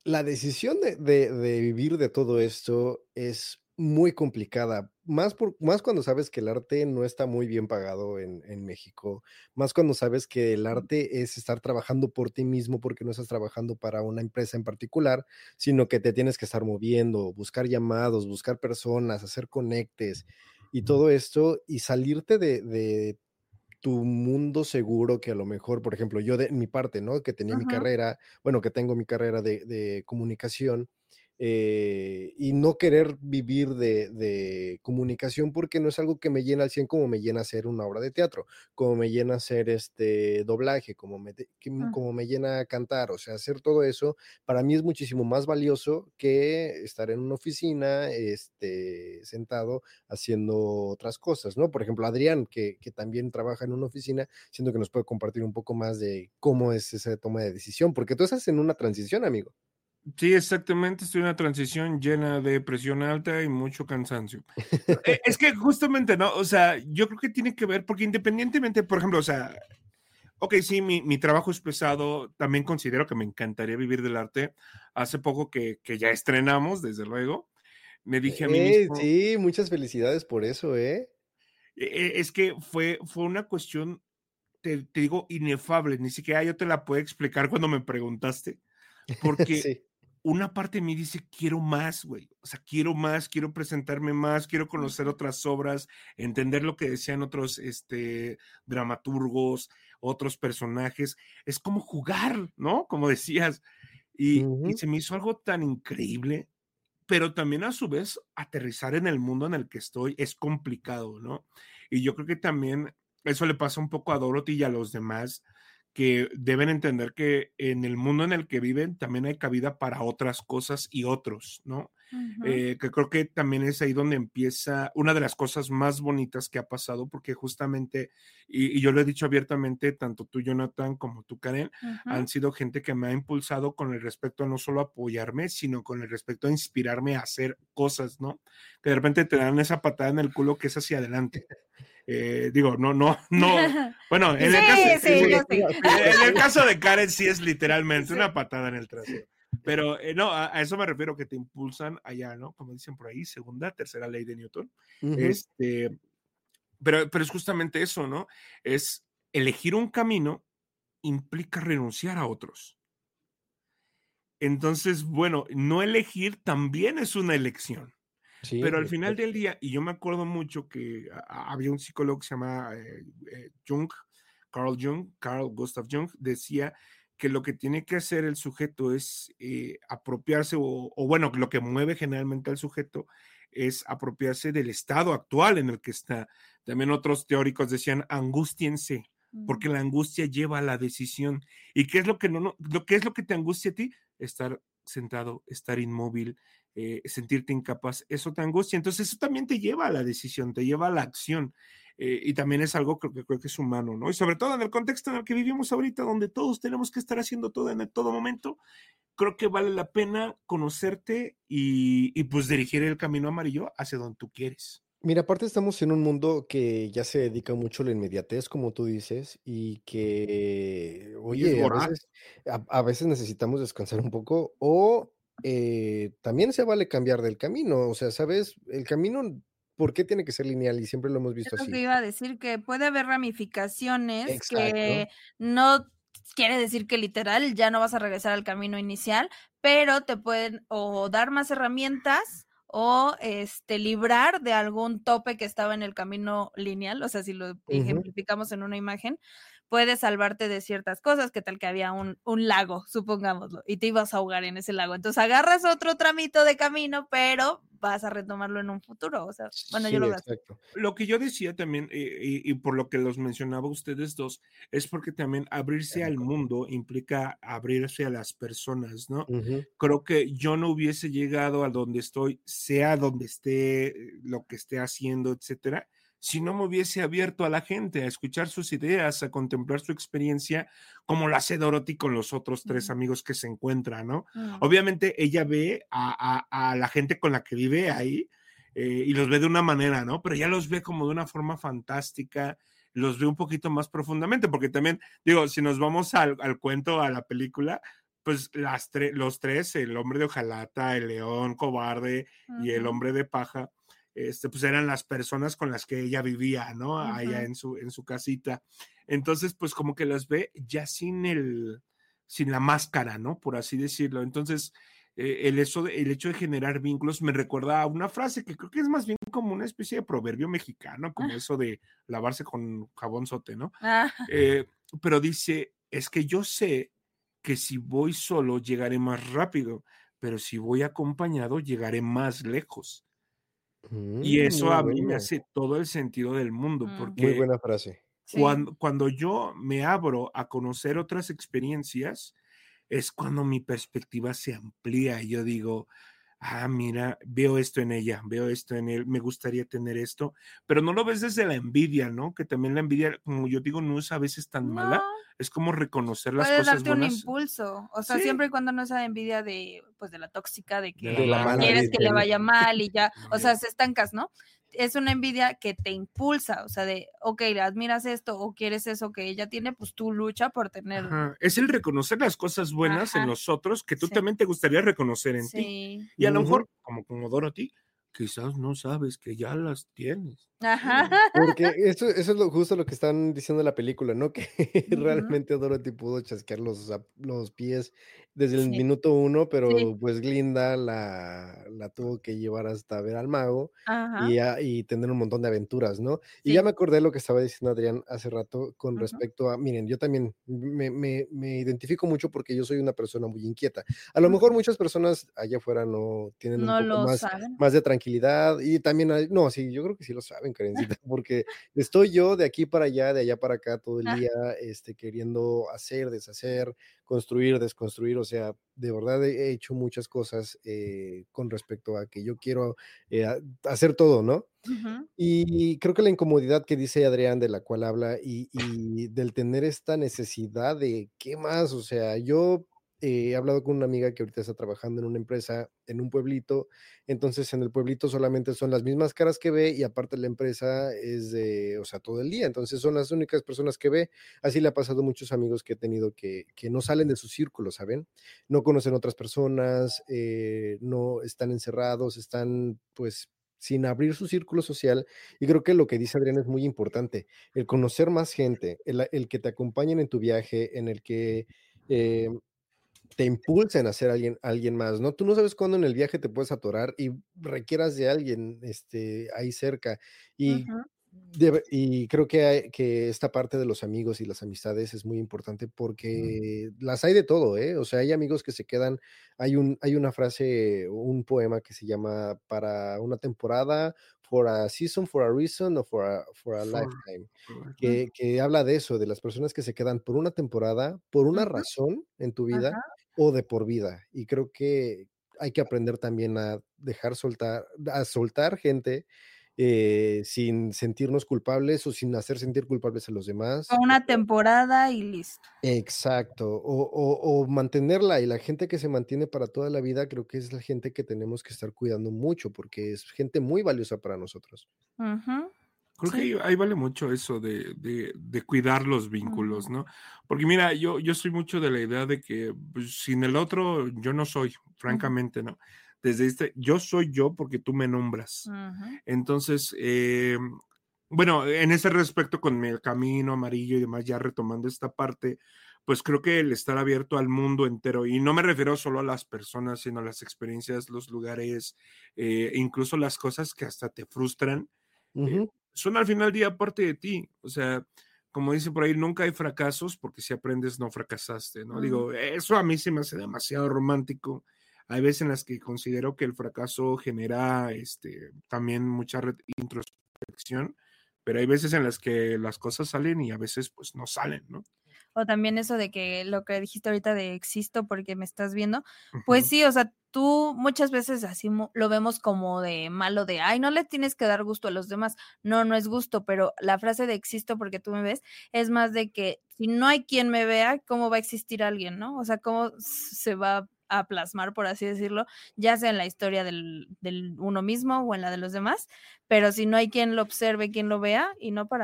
La decisión de de de vivir de todo esto es muy complicada, más por más cuando sabes que el arte no está muy bien pagado en en México, más cuando sabes que el Mm. arte es estar trabajando por ti mismo, porque no estás trabajando para una empresa en particular, sino que te tienes que estar moviendo, buscar llamados, buscar personas, hacer conectes y todo esto, y salirte de de tu mundo seguro que a lo mejor, por ejemplo, yo de mi parte, ¿no? Que tenía mi Ujú. carrera, bueno, que tengo mi carrera de de comunicación, eh, y no querer vivir de de comunicación, porque no es algo que me llena al cien como me llena hacer una obra de teatro, como me llena hacer, este, doblaje, como me de Mm. como me llena cantar, o sea, hacer todo eso, para mí es muchísimo más valioso que estar en una oficina, este, sentado haciendo otras cosas, ¿no? Por ejemplo, Adrián, que, que también trabaja en una oficina, siento que nos puede compartir un poco más de cómo es esa toma de decisión, porque tú estás en una transición, amigo. Sí, exactamente, estoy en una transición llena de presión alta y mucho cansancio. Pero, eh, es que justamente, ¿no? O sea, yo creo que tiene que ver, porque independientemente, por ejemplo, o sea, ok, sí, mi, mi trabajo es pesado, también considero que me encantaría vivir del arte. Hace poco que, que ya estrenamos, desde luego, me dije a mí Eh, mismo, sí, muchas felicidades por eso, ¿eh? eh, eh, es que fue, fue una cuestión, te, te digo, inefable, ni siquiera yo te la puedo explicar cuando me preguntaste, porque Sí. una parte de mí dice, quiero más, güey. O sea, quiero más, quiero presentarme más, quiero conocer Ujú. otras obras, entender lo que decían otros este, dramaturgos, otros personajes. Es como jugar, ¿no? Como decías. Y, y Ujú. se me hizo algo tan increíble, pero también a su vez aterrizar en el mundo en el que estoy es complicado, ¿no? Y yo creo que también eso le pasa un poco a Dorothy y a los demás que deben entender que en el mundo en el que viven también hay cabida para otras cosas y otros, ¿no? Ujú. Eh, que creo que también es ahí donde empieza una de las cosas más bonitas que ha pasado, porque justamente, y, y yo lo he dicho abiertamente, tanto tú, Jonathan, como tú, Karen, Ujú. han sido gente que me ha impulsado con el respecto a no solo apoyarme, sino con el respecto a inspirarme a hacer cosas, ¿no? Que de repente te dan esa patada en el culo que es hacia adelante. Eh, digo, no, no, no. Bueno, Sí, en Sí, el caso, sí, sí, sí, yo sí, sí. sí, pues, en el sí. caso de Karen sí es literalmente Sí. una patada en el trasero. Pero eh, no, a, a, eso me refiero, que te impulsan allá, ¿no? Como dicen por ahí, segunda, tercera ley de Newton. Ujú. Este, pero, pero es justamente eso, ¿no? Es elegir un camino implica renunciar a otros. Entonces, bueno, no elegir también es una elección. Sí, Pero al final exacto. del día, y yo me acuerdo mucho que a- había un psicólogo que se llama eh, eh, Jung, Carl Jung, Carl Gustav Jung, decía que lo que tiene que hacer el sujeto es eh, apropiarse, o, o bueno, lo que mueve generalmente al sujeto es apropiarse del estado actual en el que está. También otros teóricos decían, angústiense, Mm. porque la angustia lleva a la decisión. ¿Y qué es lo que no, no lo que es lo que te angustia a ti? Estar sentado, estar inmóvil, eh, sentirte incapaz, eso te angustia. Entonces, eso también te lleva a la decisión, te lleva a la acción. Eh, y también es algo que, que creo que es humano, ¿no? Y sobre todo en el contexto en el que vivimos ahorita, donde todos tenemos que estar haciendo todo en el, todo momento, creo que vale la pena conocerte y, y pues dirigir el camino amarillo hacia donde tú quieres. Mira, aparte estamos en un mundo que ya se dedica mucho a la inmediatez, como tú dices, y que, Y es oye, a voraz. veces, a, a veces necesitamos descansar un poco o eh, también se vale cambiar del camino, o sea, ¿sabes? El camino, ¿por qué tiene que ser lineal? Y siempre lo hemos Es visto lo que así. iba a decir, que puede haber ramificaciones Exacto. que no quiere decir que literal ya no vas a regresar al camino inicial, pero te pueden o dar más herramientas o, este, librar de algún tope que estaba en el camino lineal, o sea, si lo Ujú. ejemplificamos en una imagen, puede salvarte de ciertas cosas, qué tal que había un un lago, supongámoslo, y te ibas a ahogar en ese lago. Entonces, agarras otro tramito de camino, pero vas a retomarlo en un futuro, o sea, bueno, yo Sí, lo veo así. exacto. Lo que yo decía también, eh, y, y por lo que los mencionaba ustedes dos, es porque también abrirse al mundo implica abrirse a las personas, ¿no? Ujú. Creo que yo no hubiese llegado a donde estoy, sea donde esté, eh, lo que esté haciendo, etcétera, si no me hubiese abierto a la gente, a escuchar sus ideas, a contemplar su experiencia, como lo hace Dorothy con los otros tres Mm, amigos que se encuentran, ¿no? mm. Obviamente ella ve a, a, a la gente con la que vive ahí, eh, y los ve de una manera, ¿no? Pero ya los ve como de una forma fantástica, los ve un poquito más profundamente, porque también, digo, si nos vamos al, al cuento, a la película, pues las tre- los tres, el hombre de hojalata, el león cobarde uh-huh. y el hombre de paja, este, pues eran las personas con las que ella vivía, ¿no? Uh-huh. Allá en su, en su casita. Entonces, pues como que las ve ya sin el, sin la máscara, ¿no? Por así decirlo. Entonces, eh, el, eso de, el hecho de generar vínculos me recuerda a una frase que creo que es más bien como una especie de proverbio mexicano, como uh-huh. eso de lavarse con jabón sote, ¿no? Uh-huh. Eh, pero dice, es que yo sé que si voy solo llegaré más rápido, pero si voy acompañado llegaré más lejos. Mm, y eso a mí bueno. me hace todo el sentido del mundo, mm. porque muy buena frase. Cuando, sí. cuando yo me abro a conocer otras experiencias, es cuando mi perspectiva se amplía y yo digo, ah, mira, veo esto en ella, veo esto en él, me gustaría tener esto, pero no lo ves desde la envidia, ¿no? Que también la envidia, como yo digo, no es a veces tan no. mala, es como reconocer las Puede cosas darte buenas. un impulso, o sea, sí. siempre y cuando no sea envidia de, pues, de la tóxica, de que de la mala, quieres de que le vaya mal y ya, no, o sea, se estancas, ¿no? Es una envidia que te impulsa, o sea, de, ok, admiras esto o quieres eso que ella tiene, pues tú lucha por tener. Ajá. Es el reconocer las cosas buenas Ajá. en los otros que tú sí. también te gustaría reconocer en sí. ti. Y a uh-huh. lo mejor, como, como Dorothy, quizás no sabes que ya las tienes. Ajá. Porque eso, eso es lo, justo lo que están diciendo en la película, ¿no? Que uh-huh. realmente Dorothy pudo chasquear los, los pies desde el sí. minuto uno, pero sí. pues Glinda la, la tuvo que llevar hasta ver al mago y, a, y tener un montón de aventuras, ¿no? Sí. Y ya me acordé de lo que estaba diciendo Adrián hace rato con uh-huh. respecto a, miren, yo también me, me, me identifico mucho porque yo soy una persona muy inquieta. A lo uh-huh. mejor muchas personas allá afuera no tienen no un poco lo más, saben. más de tranquilidad y también, hay, no, sí, yo creo que sí lo saben, Karencita, porque estoy yo de aquí para allá, de allá para acá todo el día, este, queriendo hacer, deshacer, construir, desconstruir, o sea, de verdad he hecho muchas cosas eh, con respecto a que yo quiero eh, hacer todo, ¿no? Uh-huh. Y creo que la incomodidad que dice Adrián, de la cual habla, y, y del tener esta necesidad de, ¿qué más? O sea, yo Eh, he hablado con una amiga que ahorita está trabajando en una empresa en un pueblito, entonces en el pueblito solamente son las mismas caras que ve y aparte la empresa es de, o sea, todo el día, entonces son las únicas personas que ve. Así le ha pasado a muchos amigos que he tenido que, que no salen de su círculo, ¿saben? No conocen otras personas, eh, no están encerrados, están pues sin abrir su círculo social, y creo que lo que dice Adrián es muy importante, el conocer más gente, el, el que te acompañen en tu viaje, en el que eh, te impulsen a ser alguien, alguien más, ¿no? Tú no sabes cuándo en el viaje te puedes atorar y requieras de alguien este, ahí cerca. Y, uh-huh. de, y creo que, hay, que esta parte de los amigos y las amistades es muy importante porque uh-huh. las hay de todo, ¿eh? O sea, hay amigos que se quedan, hay, un, hay una frase, un poema que se llama para una temporada, for a season, for a reason, o for a, for a for, lifetime, uh-huh. que, que habla de eso, de las personas que se quedan por una temporada, por una uh-huh. razón en tu vida, uh-huh. o de por vida, y creo que hay que aprender también a dejar soltar, a soltar gente eh, sin sentirnos culpables o sin hacer sentir culpables a los demás. Una temporada y listo. Exacto, o, o, o mantenerla, y la gente que se mantiene para toda la vida creo que es la gente que tenemos que estar cuidando mucho porque es gente muy valiosa para nosotros. Uh-huh. Creo sí. que ahí vale mucho eso de, de, de cuidar los vínculos, ¿no? Porque mira, yo, yo soy mucho de la idea de que pues, sin el otro yo no soy, francamente, ¿no? Desde este, yo soy yo porque tú me nombras. Uh-huh. Entonces, eh, bueno, en ese respecto con el camino amarillo y demás, ya retomando esta parte, pues creo que el estar abierto al mundo entero, y no me refiero solo a las personas, sino a las experiencias, los lugares, eh, incluso las cosas que hasta te frustran, uh-huh. eh, son al final del día parte de ti. O sea, como dice por ahí, nunca hay fracasos porque si aprendes no fracasaste, ¿no? Uh-huh. Digo, eso a mí se me hace demasiado romántico. Hay veces en las que considero que el fracaso genera este, también mucha introspección, pero hay veces en las que las cosas salen y a veces pues no salen, ¿no? O también eso de que lo que dijiste ahorita de existo porque me estás viendo, uh-huh. pues sí, o sea, tú muchas veces así lo vemos como de malo, de, ay, no le tienes que dar gusto a los demás. No, no es gusto, pero la frase de existo porque tú me ves es más de que si no hay quien me vea, ¿cómo va a existir alguien, no? O sea, ¿cómo se va a plasmar, por así decirlo, ya sea en la historia del, del uno mismo o en la de los demás? Pero si no hay quien lo observe, quien lo vea, y no para...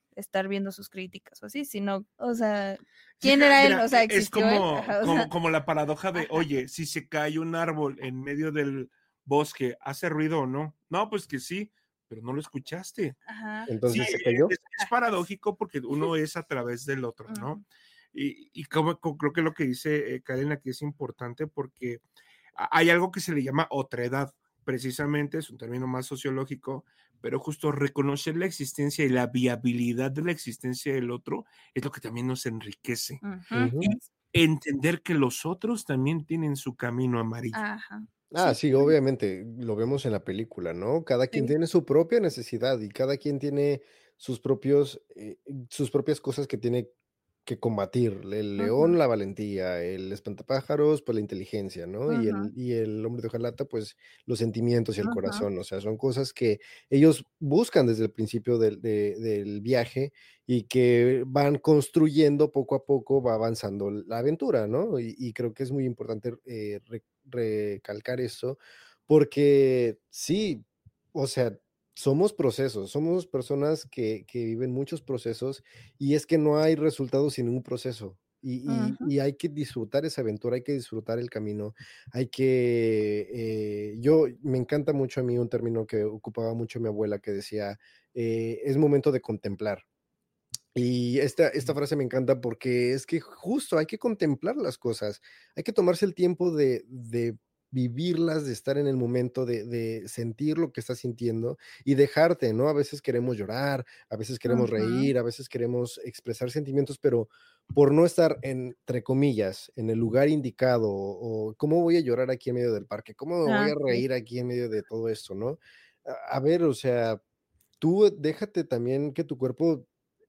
estar viendo sus críticas o así, sino, o sea, ¿quién sí, era mira, él? O sea, es como, Ajá, como, sea, como la paradoja de, ajá. oye, si se cae un árbol en medio del bosque, ¿hace ruido o no? No, pues que sí, pero no lo escuchaste. Ajá. Entonces Sí, se cayó. Es, es paradójico porque uno es a través del otro, ¿no? Uh-huh. Y, y como, como, creo que lo que dice eh, Karen aquí es importante porque hay algo que se le llama otredad, precisamente es un término más sociológico, pero justo reconocer la existencia y la viabilidad de la existencia del otro es lo que también nos enriquece. Uh-huh. Y entender que los otros también tienen su camino amarillo. Ajá. Ah, sí, sí, obviamente, lo vemos en la película, ¿no? Cada quien sí. tiene su propia necesidad y cada quien tiene sus propios, eh, sus propias cosas que tiene que combatir. El león, uh-huh. la valentía, el espantapájaros, pues la inteligencia, ¿no? Uh-huh. Y, el, y el hombre de hojalata, pues los sentimientos y el uh-huh. corazón, o sea, son cosas que ellos buscan desde el principio del, de, del viaje y que van construyendo poco a poco, va avanzando la aventura, ¿no? Y, y creo que es muy importante eh, re, recalcar eso, porque sí, o sea, somos procesos, somos personas que, que viven muchos procesos y es que no hay resultados sin un proceso y, uh-huh. y, y hay que disfrutar esa aventura, hay que disfrutar el camino, hay que, eh, yo, me encanta mucho a mí un término que ocupaba mucho mi abuela que decía, eh, es momento de contemplar. Y esta, esta frase me encanta porque es que justo hay que contemplar las cosas, hay que tomarse el tiempo de, de vivirlas, de estar en el momento, de, de sentir lo que estás sintiendo y dejarte, ¿no? A veces queremos llorar, a veces queremos uh-huh. reír, a veces queremos expresar sentimientos, pero por no estar, en, entre comillas, en el lugar indicado, o, o ¿cómo voy a llorar aquí en medio del parque? ¿Cómo me ah, voy a reír sí. aquí en medio de todo esto, no? A, a ver, o sea, tú déjate también que tu cuerpo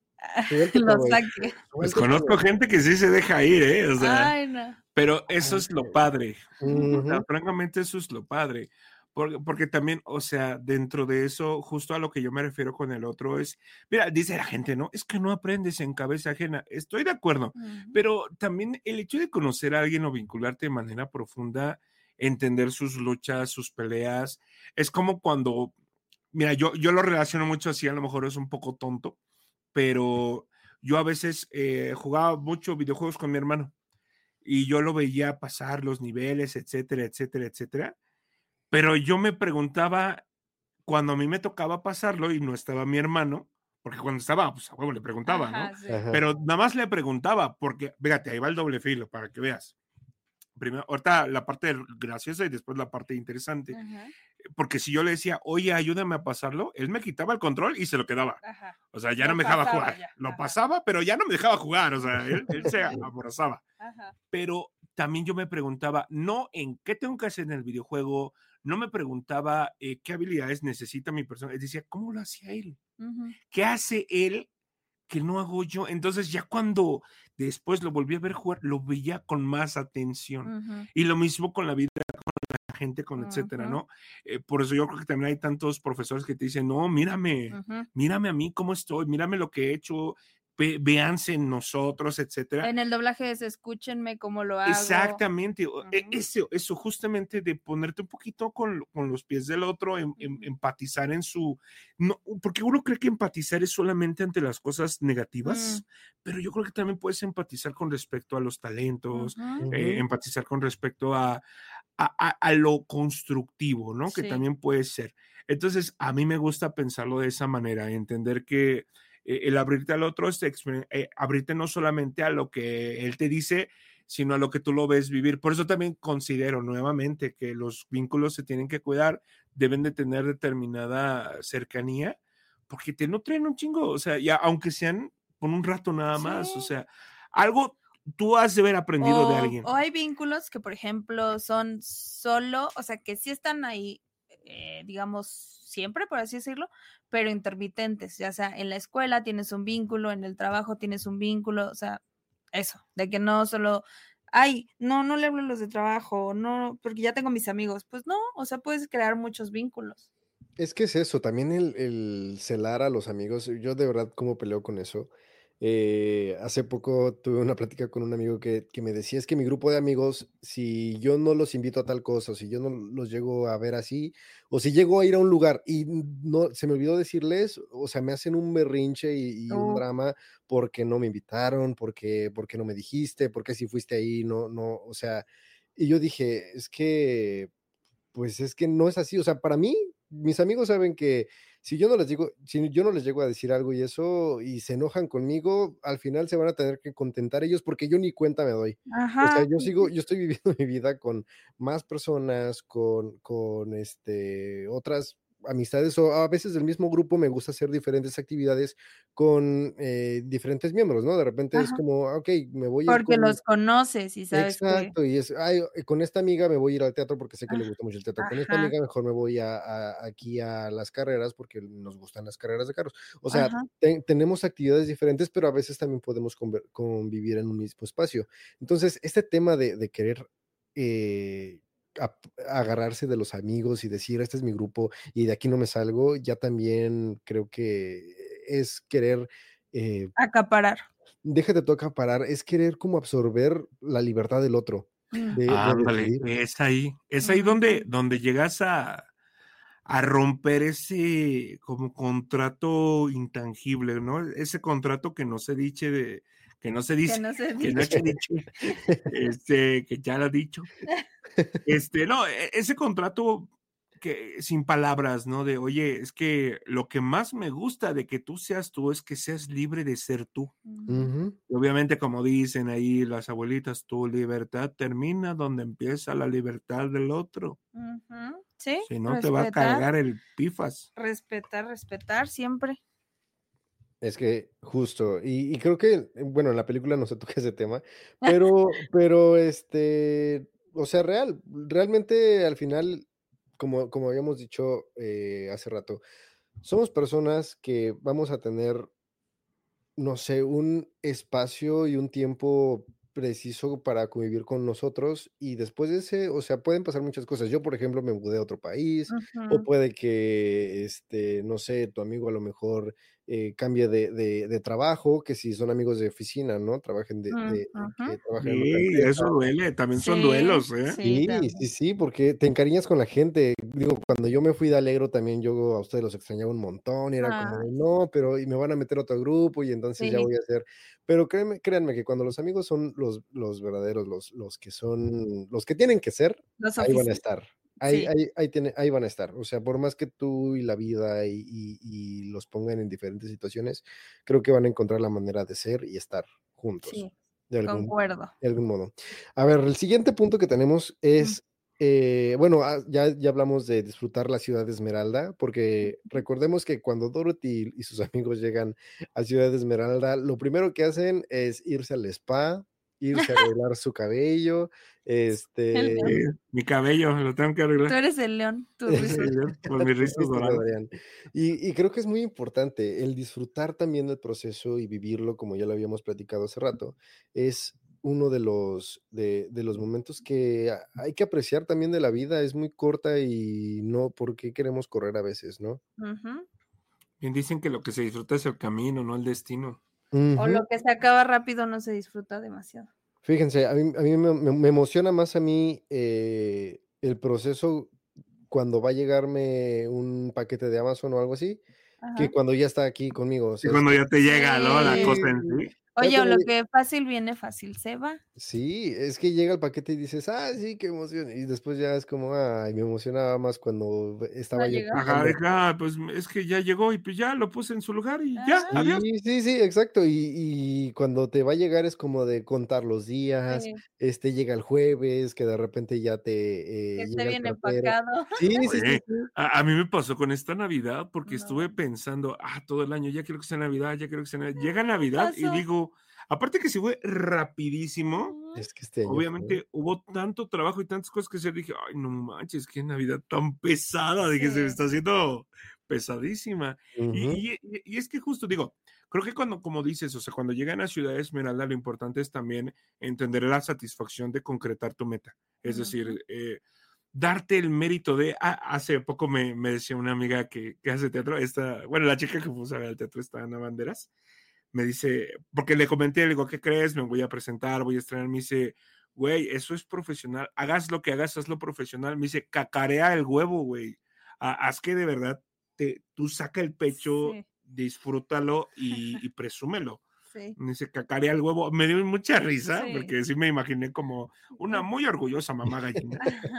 lo saque. Pues conozco gente que sí se deja ir, ¿eh? O sea, Ay, no. Pero eso es lo padre. Uh-huh. O sea, francamente, eso es lo padre. Porque, porque también, o sea, dentro de eso, justo a lo que yo me refiero con el otro es, mira, dice la gente, ¿no? Es que no aprendes en cabeza ajena. Estoy de acuerdo, uh-huh. pero también el hecho de conocer a alguien o vincularte de manera profunda, entender sus luchas, sus peleas, es como cuando, mira, yo, yo lo relaciono mucho así, a lo mejor es un poco tonto, pero yo a veces eh, jugaba mucho videojuegos con mi hermano y yo lo veía pasar los niveles, etcétera, etcétera, etcétera, pero yo me preguntaba, cuando a mí me tocaba pasarlo y no estaba mi hermano, porque cuando estaba, pues a huevo le preguntaba, Ajá, ¿no? sí. Pero nada más le preguntaba, porque, fíjate, ahí va el doble filo, para que veas. Primero, ahorita la parte graciosa y después la parte interesante. Ajá. Porque si yo le decía, oye, ayúdame a pasarlo, él me quitaba el control y se lo quedaba. Ajá. O sea, ya lo no me dejaba jugar. Ya. Lo Ajá. pasaba, pero ya no me dejaba jugar. O sea, él, él se aborazaba. Ajá. Pero también yo me preguntaba, no en qué tengo que hacer en el videojuego, no me preguntaba eh, qué habilidades necesita mi persona. Él decía, ¿cómo lo hacía él? Uh-huh. ¿Qué hace él que no hago yo? Entonces ya cuando después lo volví a ver jugar, lo veía con más atención. Uh-huh. Y lo mismo con la vida, con la gente, con uh-huh. etcétera, ¿no? Eh, por eso yo creo que también hay tantos profesores que te dicen, no, mírame, uh-huh. mírame a mí cómo estoy, mírame lo que he hecho, ve, véanse en nosotros, etcétera. En el doblaje es escúchenme cómo lo hago. Exactamente, uh-huh. eso, eso justamente de ponerte un poquito con, con los pies del otro, em, em, empatizar en su, no, porque uno cree que empatizar es solamente ante las cosas negativas, uh-huh. pero yo creo que también puedes empatizar con respecto a los talentos, uh-huh. eh, empatizar con respecto a, a, a, a lo constructivo, ¿no? Sí. Que también puede ser. Entonces, a mí me gusta pensarlo de esa manera, entender que el abrirte al otro es eh, abrirte no solamente a lo que él te dice, sino a lo que tú lo ves vivir. Por eso también considero nuevamente que los vínculos se tienen que cuidar, deben de tener determinada cercanía, porque te nutren un chingo, o sea, ya aunque sean por un rato nada más, sí. O sea, algo tú has de haber aprendido o, de alguien. O hay vínculos que, por ejemplo, son solo, o sea, que sí están ahí, eh, digamos, siempre, por así decirlo, pero intermitentes, ya sea en la escuela tienes un vínculo, en el trabajo tienes un vínculo, o sea, eso, de que no solo, ay, no, no le hablo a los de trabajo, no, porque ya tengo mis amigos, pues no, o sea, puedes crear muchos vínculos. Es que es eso, también el, el celar a los amigos, yo de verdad como peleo con eso, Eh, hace poco tuve una plática con un amigo que, que me decía, es que mi grupo de amigos, si yo no los invito a tal cosa, o si yo no los llego a ver así, o si llego a ir a un lugar y no se me olvidó decirles, o sea, me hacen un berrinche y, y un Uh, drama porque no me invitaron, porque, porque no me dijiste, porque si fuiste ahí, no, no, o sea, y yo dije, es que pues es que no es así, o sea, para mí, mis amigos saben que si yo no les digo, si yo no les llego a decir algo y eso, y se enojan conmigo, al final se van a tener que contentar ellos porque yo ni cuenta me doy. O sea, ajá, yo sí, sigo, sí. yo estoy viviendo mi vida con más personas, con, con este, otras amistades, o a veces del mismo grupo me gusta hacer diferentes actividades con eh, diferentes miembros, ¿no? De repente es Ajá. como, ah, ok, me voy a ir Porque con los conoces y sabes que exacto, y es, ay, eh, con esta amiga me voy a ir al teatro porque sé que le ah, gusta mucho el teatro. Con esta ajá, amiga mejor me voy a, a- aquí a las carreras porque nos gustan las carreras de carros. O sea, ajá, te- tenemos actividades diferentes, pero a veces también podemos conver- convivir en un mismo espacio. Entonces, este tema de, de querer eh, ap- agarrarse de los amigos y decir, este es mi grupo y de aquí no me salgo, ya también creo que es querer eh, acaparar. déjate tú acaparar, es querer como absorber la libertad del otro, Mm, de de Ándale, decidir. es ahí, es ahí donde, ujú, donde llegas a, a romper ese como contrato intangible, ¿no? Ese contrato que no se dice de, que no se que dice, no se que no dice. se dicho, este, que ya lo ha dicho. Este, no, e- ese contrato que sin palabras, ¿no? De, oye, es que lo que más me gusta de que tú seas tú es que seas libre de ser tú. Ujú, Ujú, Y obviamente, como dicen ahí las abuelitas, tu libertad termina donde empieza la libertad del otro. ujú. Sí, Si no, te va a respetar, cargar el pifas. respetar, respetar siempre. es que justo, y y creo que, bueno, en la película no se toca ese tema, pero pero, este, o sea, real, realmente al final, como como habíamos dicho, eh, hace rato, somos personas que vamos a tener no sé, un espacio y un tiempo preciso para convivir con nosotros y después de ese, o sea, pueden pasar muchas cosas. Yo, por ejemplo, me mudé a otro país o Ujú, puede que, este, no sé, tu amigo a lo mejor eh, cambie de, de- de trabajo, que si son amigos de oficina, ¿no? Trabajen de, mm, de- ujú. que trabajen en otra Sí, empresa. eso duele, también son Sí, duelos, ¿eh? sí, Sí, sí, también. sí, porque te encariñas con la gente. Digo, cuando yo me fui de Alegro también yo a ustedes los extrañaba un montón y era como de Ay, no, pero y me van a meter a otro grupo y entonces ya sí, voy a hacer. Pero créanme, créanme que cuando los amigos son los, los verdaderos, los, los que son, los que tienen que ser, los ahí van a oficiales. estar. Ahí, Sí, ahí, ahí, tiene- ahí van a estar. O sea, por más que tú y la vida y, y- y los pongan en diferentes situaciones, creo que van a encontrar la manera de ser y estar juntos, sí, de algún, concuerdo. de algún modo. A ver, el siguiente punto que tenemos Mm, es, eh, bueno, ah, ya, ya hablamos de disfrutar la ciudad de Esmeralda, porque ujú. recordemos que cuando Dorothy y sus amigos llegan a Ciudad de Esmeralda, lo primero que hacen es irse al spa, irse a arreglar su cabello, El este, león. Sí, mi cabello, lo tengo que Tú arreglar. eres el león, tus Sí, rizos. yo, por mis rizos Tristes, dorados. Adrián. Y, y creo que es muy importante el disfrutar también del proceso y vivirlo, como ya lo habíamos platicado hace rato, es uno de los, de, de los momentos que a- hay que apreciar también de la vida, es muy corta y no, ¿por qué queremos correr a veces, no? Ujú. Bien dicen que lo que se disfruta es el camino, no el destino. O Ujú. lo que se acaba rápido no se disfruta demasiado. Fíjense, a mí, a mí me, me- me emociona más a mí eh, el proceso cuando va a llegarme un paquete de Amazon o algo así, que Ajá. cuando ya está aquí conmigo. O Y sea, es cuando como, ya te llega, ¿no? La Sí. cosa en sí, sí. ya Oye, o cuando lo que fácil viene, fácil se va. sí, es que llega el paquete y dices: "Ah, sí, qué emoción", y después ya es como, ay, me emocionaba más cuando No estaba yo llega. Ajá, checando. de que, ah, pues es que ya llegó y pues ya lo puse en su lugar y ya, Ajá, adiós. Sí, sí, sí, exacto, y y cuando te va a llegar es como de contar los días, sí, este, llega el jueves, que de repente ya que te, eh, esté llega el bien cartero. empacado. Sí, sí, sí, Oye, sí. a, a mí me pasó con esta Navidad porque No, estuve pensando, ah, todo el año, ya quiero que sea Navidad, ya quiero que sea Navidad. Llega Navidad y pasó. digo, aparte que se fue rapidísimo, Ujú. Es que este año fue obviamente hubo tanto trabajo y tantas cosas que hacer, dije, ay, no manches, qué Navidad tan pesada, dije, se me Sí. está haciendo pesadísima. ujú, Y, y- y- y es que justo digo, creo que cuando, como dices, o sea, cuando llegan a Ciudad Esmeralda, lo importante es también entender la satisfacción de concretar tu meta. Es Ujú. decir, eh, darte el mérito de, ah, hace poco me, me decía una amiga que, que hace teatro, esta, bueno, la chica que puso al teatro está Ana Banderas, me dice, porque le comenté, le digo, ¿qué crees? Me voy a presentar, voy a estrenar, me dice, güey, eso es profesional, hagas lo que hagas, hazlo profesional, me dice, cacarea el huevo, güey, haz que de verdad te, tú saca el pecho, sí. disfrútalo y, y presúmelo. Sí. Me dice, cacarea el huevo, me dio mucha risa, sí. porque sí me imaginé como una muy orgullosa mamá gallina.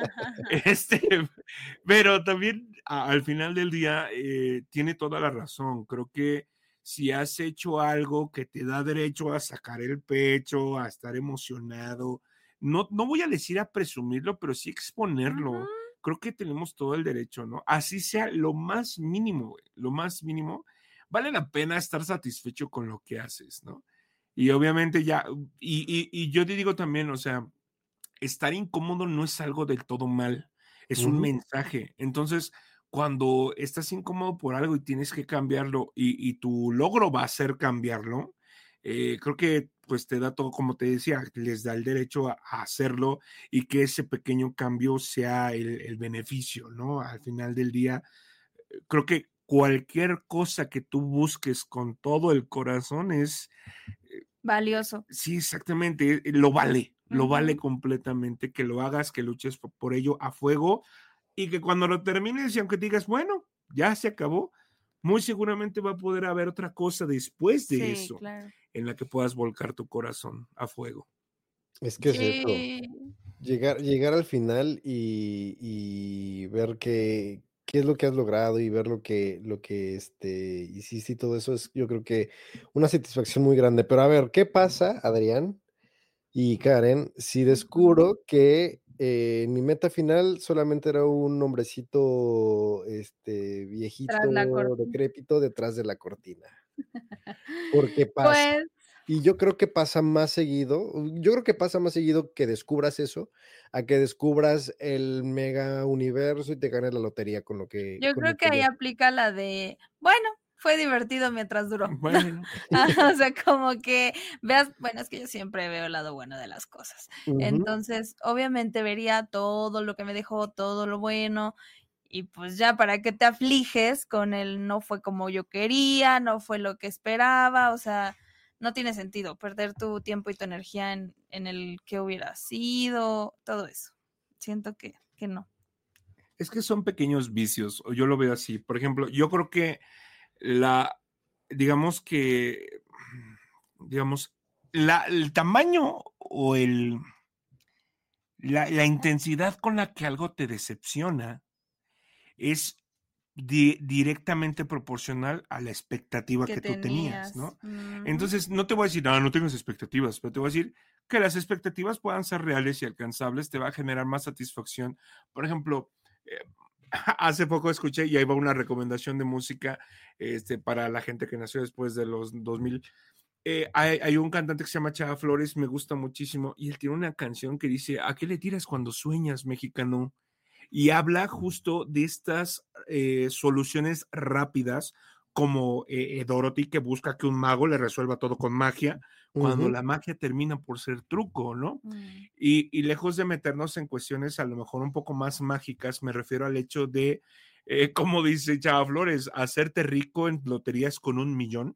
este, pero también a, al final del día eh, tiene toda la razón, creo que si has hecho algo que te da derecho a sacar el pecho, a estar emocionado, no, no voy a decir a presumirlo, pero sí exponerlo. Uh-huh. Creo que tenemos todo el derecho, ¿no? Así sea lo más mínimo, güey, lo más mínimo, vale la pena estar satisfecho con lo que haces, ¿no? Y obviamente ya, y, y, y yo te digo también, o sea, estar incómodo no es algo del todo mal, es uh-huh. un mensaje. Entonces, cuando estás incómodo por algo y tienes que cambiarlo y, y tu logro va a ser cambiarlo, eh, creo que pues te da todo, como te decía, les da el derecho a, a hacerlo y que ese pequeño cambio sea el, el beneficio, ¿no? Al final del día, creo que cualquier cosa que tú busques con todo el corazón es... Eh, valioso. Sí, exactamente, lo vale, uh-huh. lo vale completamente, que lo hagas, que luches por, por ello a fuego, y que cuando lo termines y aunque digas, bueno, ya se acabó, muy seguramente va a poder haber otra cosa después de sí, eso, claro. en la que puedas volcar tu corazón a fuego. Es que sí. es eso, llegar, llegar al final y, y ver que, qué es lo que has logrado y ver lo que, lo que este, hiciste y todo eso es, yo creo que una satisfacción muy grande. Pero a ver, ¿qué pasa, Adrián y Karen, si descubro que eh, mi meta final solamente era un hombrecito este, viejito, decrépito detrás de la cortina? Porque pasa. Pues... Y yo creo que pasa más seguido, yo creo que pasa más seguido que descubras eso, a que descubras el mega universo y te ganes la lotería con lo que... Yo con creo lo que, que ahí ya. aplica la de, bueno, fue divertido mientras duró. Bueno. O sea, como que veas, bueno, es que yo siempre veo el lado bueno de las cosas. Uh-huh. Entonces, obviamente vería todo lo que me dejó, todo lo bueno, y pues ya, ¿para qué te afliges con el no fue como yo quería, no fue lo que esperaba? O sea, no tiene sentido perder tu tiempo y tu energía en, en el que hubiera sido, todo eso. Siento que, que no. Es que son pequeños vicios, o yo lo veo así. Por ejemplo, yo creo que la, digamos que, digamos, la, el tamaño o el, la, la intensidad con la que algo te decepciona es di, directamente proporcional a la expectativa que, que tú tenías, ¿no? Uh-huh. Entonces, no te voy a decir, no, no tengas expectativas, pero te voy a decir que las expectativas puedan ser reales y alcanzables, te va a generar más satisfacción. Por ejemplo, eh, hace poco escuché y ahí va una recomendación de música este, para la gente que nació después de los dos mil. Eh, hay, hay un cantante que se llama Chava Flores, me gusta muchísimo, y él tiene una canción que dice, ¿a qué le tiras cuando sueñas, mexicano? Y habla justo de estas eh, soluciones rápidas, como eh, Dorothy, que busca que un mago le resuelva todo con magia, cuando uh-huh. la magia termina por ser truco, ¿no? Uh-huh. Y, y lejos de meternos en cuestiones a lo mejor un poco más mágicas, me refiero al hecho de, eh, como dice Chava Flores, hacerte rico en loterías con un millón.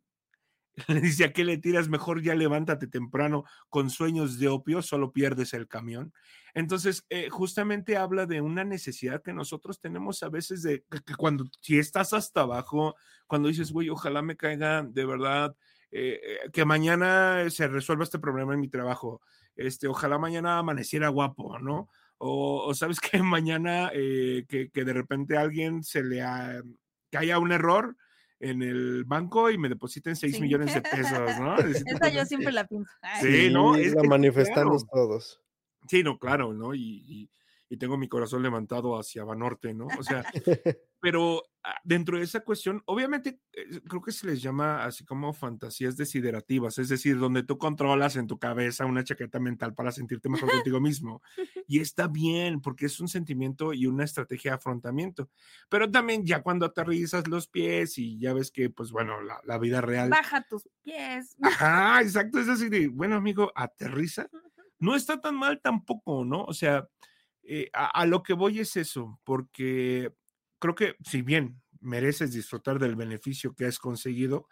Le dice, ¿a qué le tiras? Mejor ya levántate temprano, con sueños de opio, solo pierdes el camión. Entonces, eh, justamente habla de una necesidad que nosotros tenemos a veces de que, que cuando, si estás hasta abajo, cuando dices, güey, ojalá me caiga de verdad, eh, que mañana se resuelva este problema en mi trabajo, este, ojalá mañana amaneciera guapo, ¿no? O, o sabes que mañana eh, que, que de repente a alguien se le ha, que haya un error en el banco y me depositen seis sí. millones de pesos, ¿no? Esa yo siempre la pienso. Sí, ¿no? Es la que manifestamos claro. todos. Sí, no, claro, ¿no? Y, y, y tengo mi corazón levantado hacia Banorte, ¿no? O sea, pero dentro de esa cuestión, obviamente, creo que se les llama así como fantasías desiderativas, es decir, donde tú controlas en tu cabeza una chaqueta mental para sentirte mejor contigo mismo. Y está bien, porque es un sentimiento y una estrategia de afrontamiento. Pero también ya cuando aterrizas los pies y ya ves que, pues bueno, la, la vida real... Baja tus pies. Ajá, exacto, es así de, bueno, amigo, aterriza. No está tan mal tampoco, ¿no? O sea, eh, a, a lo que voy es eso, porque... Creo que si bien mereces disfrutar del beneficio que has conseguido,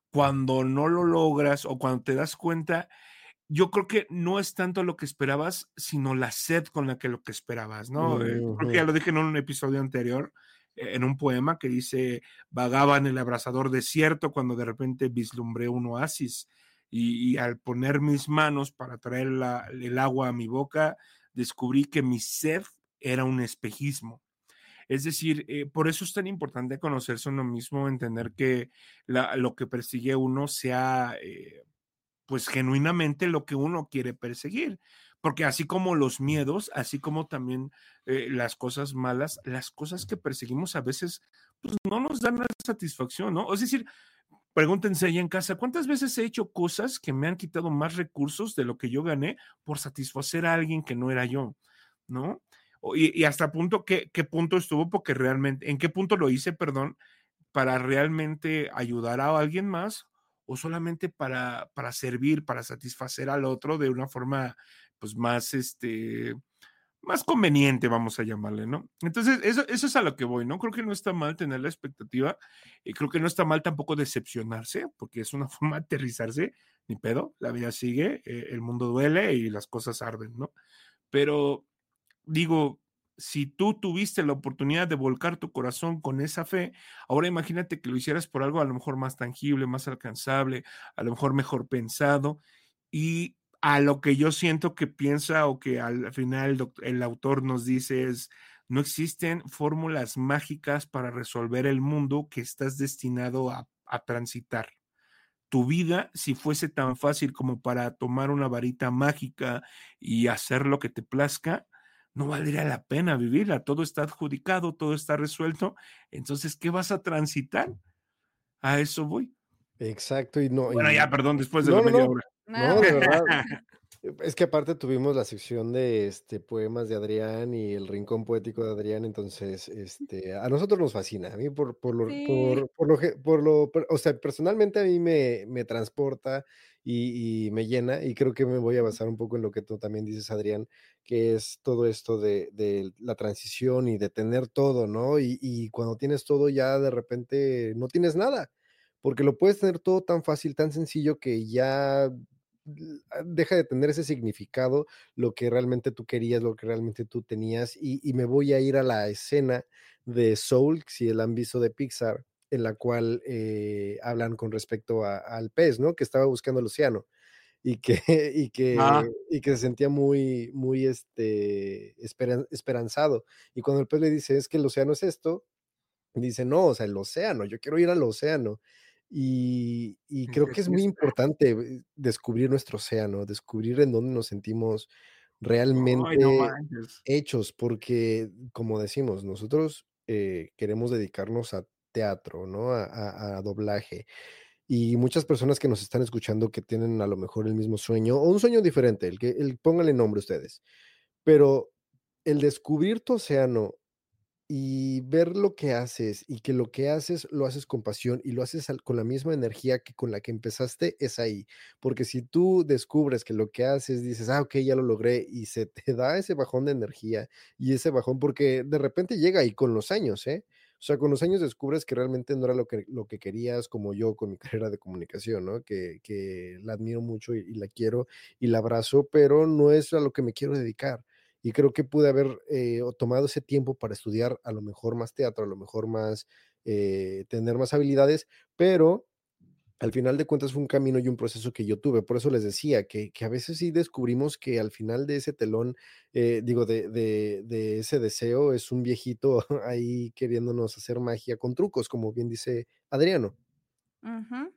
cuando no lo logras o cuando te das cuenta, yo creo que no es tanto lo que esperabas, sino la sed con la que lo que esperabas, ¿no? Eh, Uh creo que ya -huh. lo dije en un episodio anterior, eh, en un poema que dice, vagaba en el abrasador desierto cuando de repente vislumbré un oasis y, y al poner mis manos para traer la, el agua a mi boca, descubrí que mi sed era un espejismo. Es decir, eh, por eso es tan importante conocerse uno mismo, entender que la, lo que persigue uno sea... Eh, pues genuinamente lo que uno quiere perseguir. Porque así como los miedos, así como también eh, las cosas malas, las cosas que perseguimos a veces pues, no nos dan la satisfacción, ¿no? Es decir, pregúntense ahí en casa, ¿cuántas veces he hecho cosas que me han quitado más recursos de lo que yo gané por satisfacer a alguien que no era yo, ¿no? Y, y hasta punto, ¿qué, ¿qué punto estuvo? Porque realmente, ¿en qué punto lo hice, perdón? Para realmente ayudar a alguien más o solamente para, para servir, para satisfacer al otro de una forma pues más, este, más conveniente, vamos a llamarle, ¿no? Entonces, eso, eso es a lo que voy, ¿no? Creo que no está mal tener la expectativa y creo que no está mal tampoco decepcionarse, porque es una forma de aterrizarse, ni pedo, la vida sigue, eh, el mundo duele y las cosas arden, ¿no? Pero digo, si tú tuviste la oportunidad de volcar tu corazón con esa fe, ahora imagínate que lo hicieras por algo a lo mejor más tangible, más alcanzable, a lo mejor mejor pensado, y a lo que yo siento que piensa o que al final el, el autor nos dice es, no existen fórmulas mágicas para resolver el mundo que estás destinado a, a transitar. Tu vida, si fuese tan fácil como para tomar una varita mágica y hacer lo que te plazca, no valdría la pena vivirla. Todo está adjudicado, todo está resuelto. Entonces, ¿qué vas a transitar? A eso voy. Exacto, y no, Bueno, y ya, perdón, después de la no, no, media no, hora. no, No, de verdad. Es que aparte tuvimos la sección de este poemas de Adrián y el rincón poético de Adrián, entonces, este, a nosotros nos fascina. A mí por por lo sí. por por lo que por lo o sea, personalmente a mí me me transporta y y me llena, y creo que me voy a basar un poco en lo que tú también dices, Adrián, que es todo esto de de la transición y de tener todo, ¿no? Y y cuando tienes todo, ya de repente no tienes nada, porque lo puedes tener todo tan fácil, tan sencillo, que ya deja de tener ese significado, lo que realmente tú querías, lo que realmente tú tenías, y, y me voy a ir a la escena de Soul, si la han visto de Pixar, en la cual eh, hablan con respecto a, al pez, ¿no? Que estaba buscando el océano y que, y que, Ah, y que se sentía muy, muy este, esperan, esperanzado. Y cuando el pez le dice, es que el océano es esto, dice, no, o sea, el océano, yo quiero ir al océano. Y, y creo que es así muy es. importante eh, descubrir nuestro océano, descubrir en dónde nos sentimos Ay, no realmente manches. hechos, porque, como decimos, nosotros eh, queremos dedicarnos a teatro, ¿no? A, a- a doblaje. Y muchas personas que nos están escuchando que tienen a lo mejor el mismo sueño o un sueño diferente, el que el, pónganle nombre ustedes, pero el descubrir tu océano y ver lo que haces, y que lo que haces lo haces con pasión y lo haces al con la misma energía que con la que empezaste, es ahí. Porque si tú descubres que lo que haces, dices: "Ah, okey, ya lo logré", y se te da ese bajón de energía y ese bajón, porque de repente llega y con los años, ¿eh? O sea, con los años descubres que realmente no era lo que lo que querías, como yo con mi carrera de comunicación, ¿no? Que que la admiro mucho y y la quiero y la abrazo, pero no es a lo que me quiero dedicar. Y creo que pude haber eh, o tomado ese tiempo para estudiar a lo mejor más teatro, a lo mejor más, eh, tener más habilidades, pero al final de cuentas fue un camino y un proceso que yo tuve. Por eso les decía que, que a veces sí descubrimos que al final de ese telón, eh, digo, de, de, de ese deseo, es un viejito ahí queriéndonos hacer magia con trucos, como bien dice Adriano. Ujú,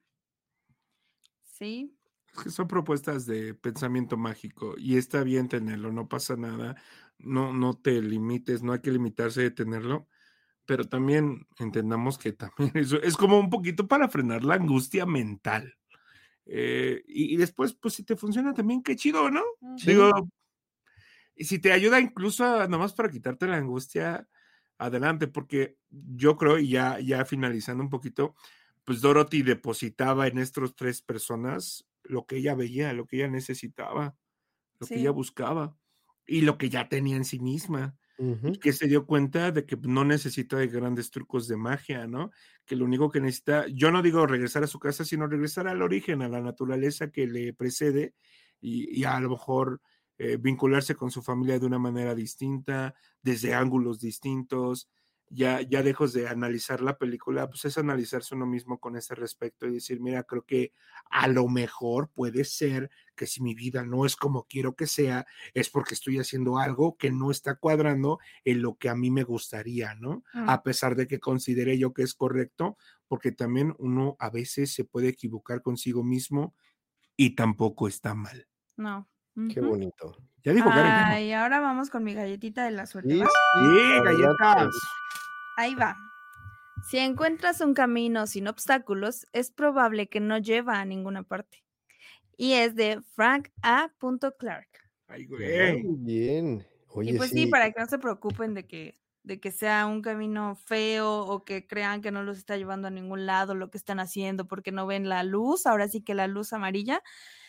sí, Es que son propuestas de pensamiento mágico y está bien tenerlo, no pasa nada. No, no te limites, no hay que limitarse de tenerlo. Pero también entendamos que también eso es como un poquito para frenar la angustia mental. Eh, y, y después, pues si te funciona también, qué chido, ¿no? ujú, Digo, Sí, y si te ayuda incluso a, nomás para quitarte la angustia, adelante, porque yo creo, y ya, ya finalizando un poquito, pues Dorothy depositaba en estas tres personas lo que ella veía, lo que ella necesitaba, lo que ella sí, buscaba y lo que ya tenía en sí misma. uh-huh. y que se dio cuenta de que no necesita de grandes trucos de magia, ¿no? Que lo único que necesita, yo no digo regresar a su casa, sino regresar al origen, a la naturaleza que le precede y, y a lo mejor eh, vincularse con su familia de una manera distinta, desde ángulos distintos. Ya, ya lejos de analizar la película, pues es analizarse uno mismo con ese respecto y decir, mira, creo que a lo mejor puede ser que si mi vida no es como quiero que sea, es porque estoy haciendo algo que no está cuadrando en lo que a mí me gustaría, ¿no? Mm. A pesar de que considere yo que es correcto, porque también uno a veces se puede equivocar consigo mismo y tampoco está mal. No. Qué bonito. Ya dijo Karen. Ay, ahora vamos con mi galletita de la suerte. Sí, sí, galletas. Ahí va. Si encuentras un camino sin obstáculos, es probable que no lleva a ninguna parte. Y es de Frank A. Clark. Ay, güey. Muy bien. Oye, y pues sí. sí, para que no se preocupen de que, de que sea un camino feo o que crean que no los está llevando a ningún lado lo que están haciendo porque no ven la luz, ahora sí que la luz amarilla.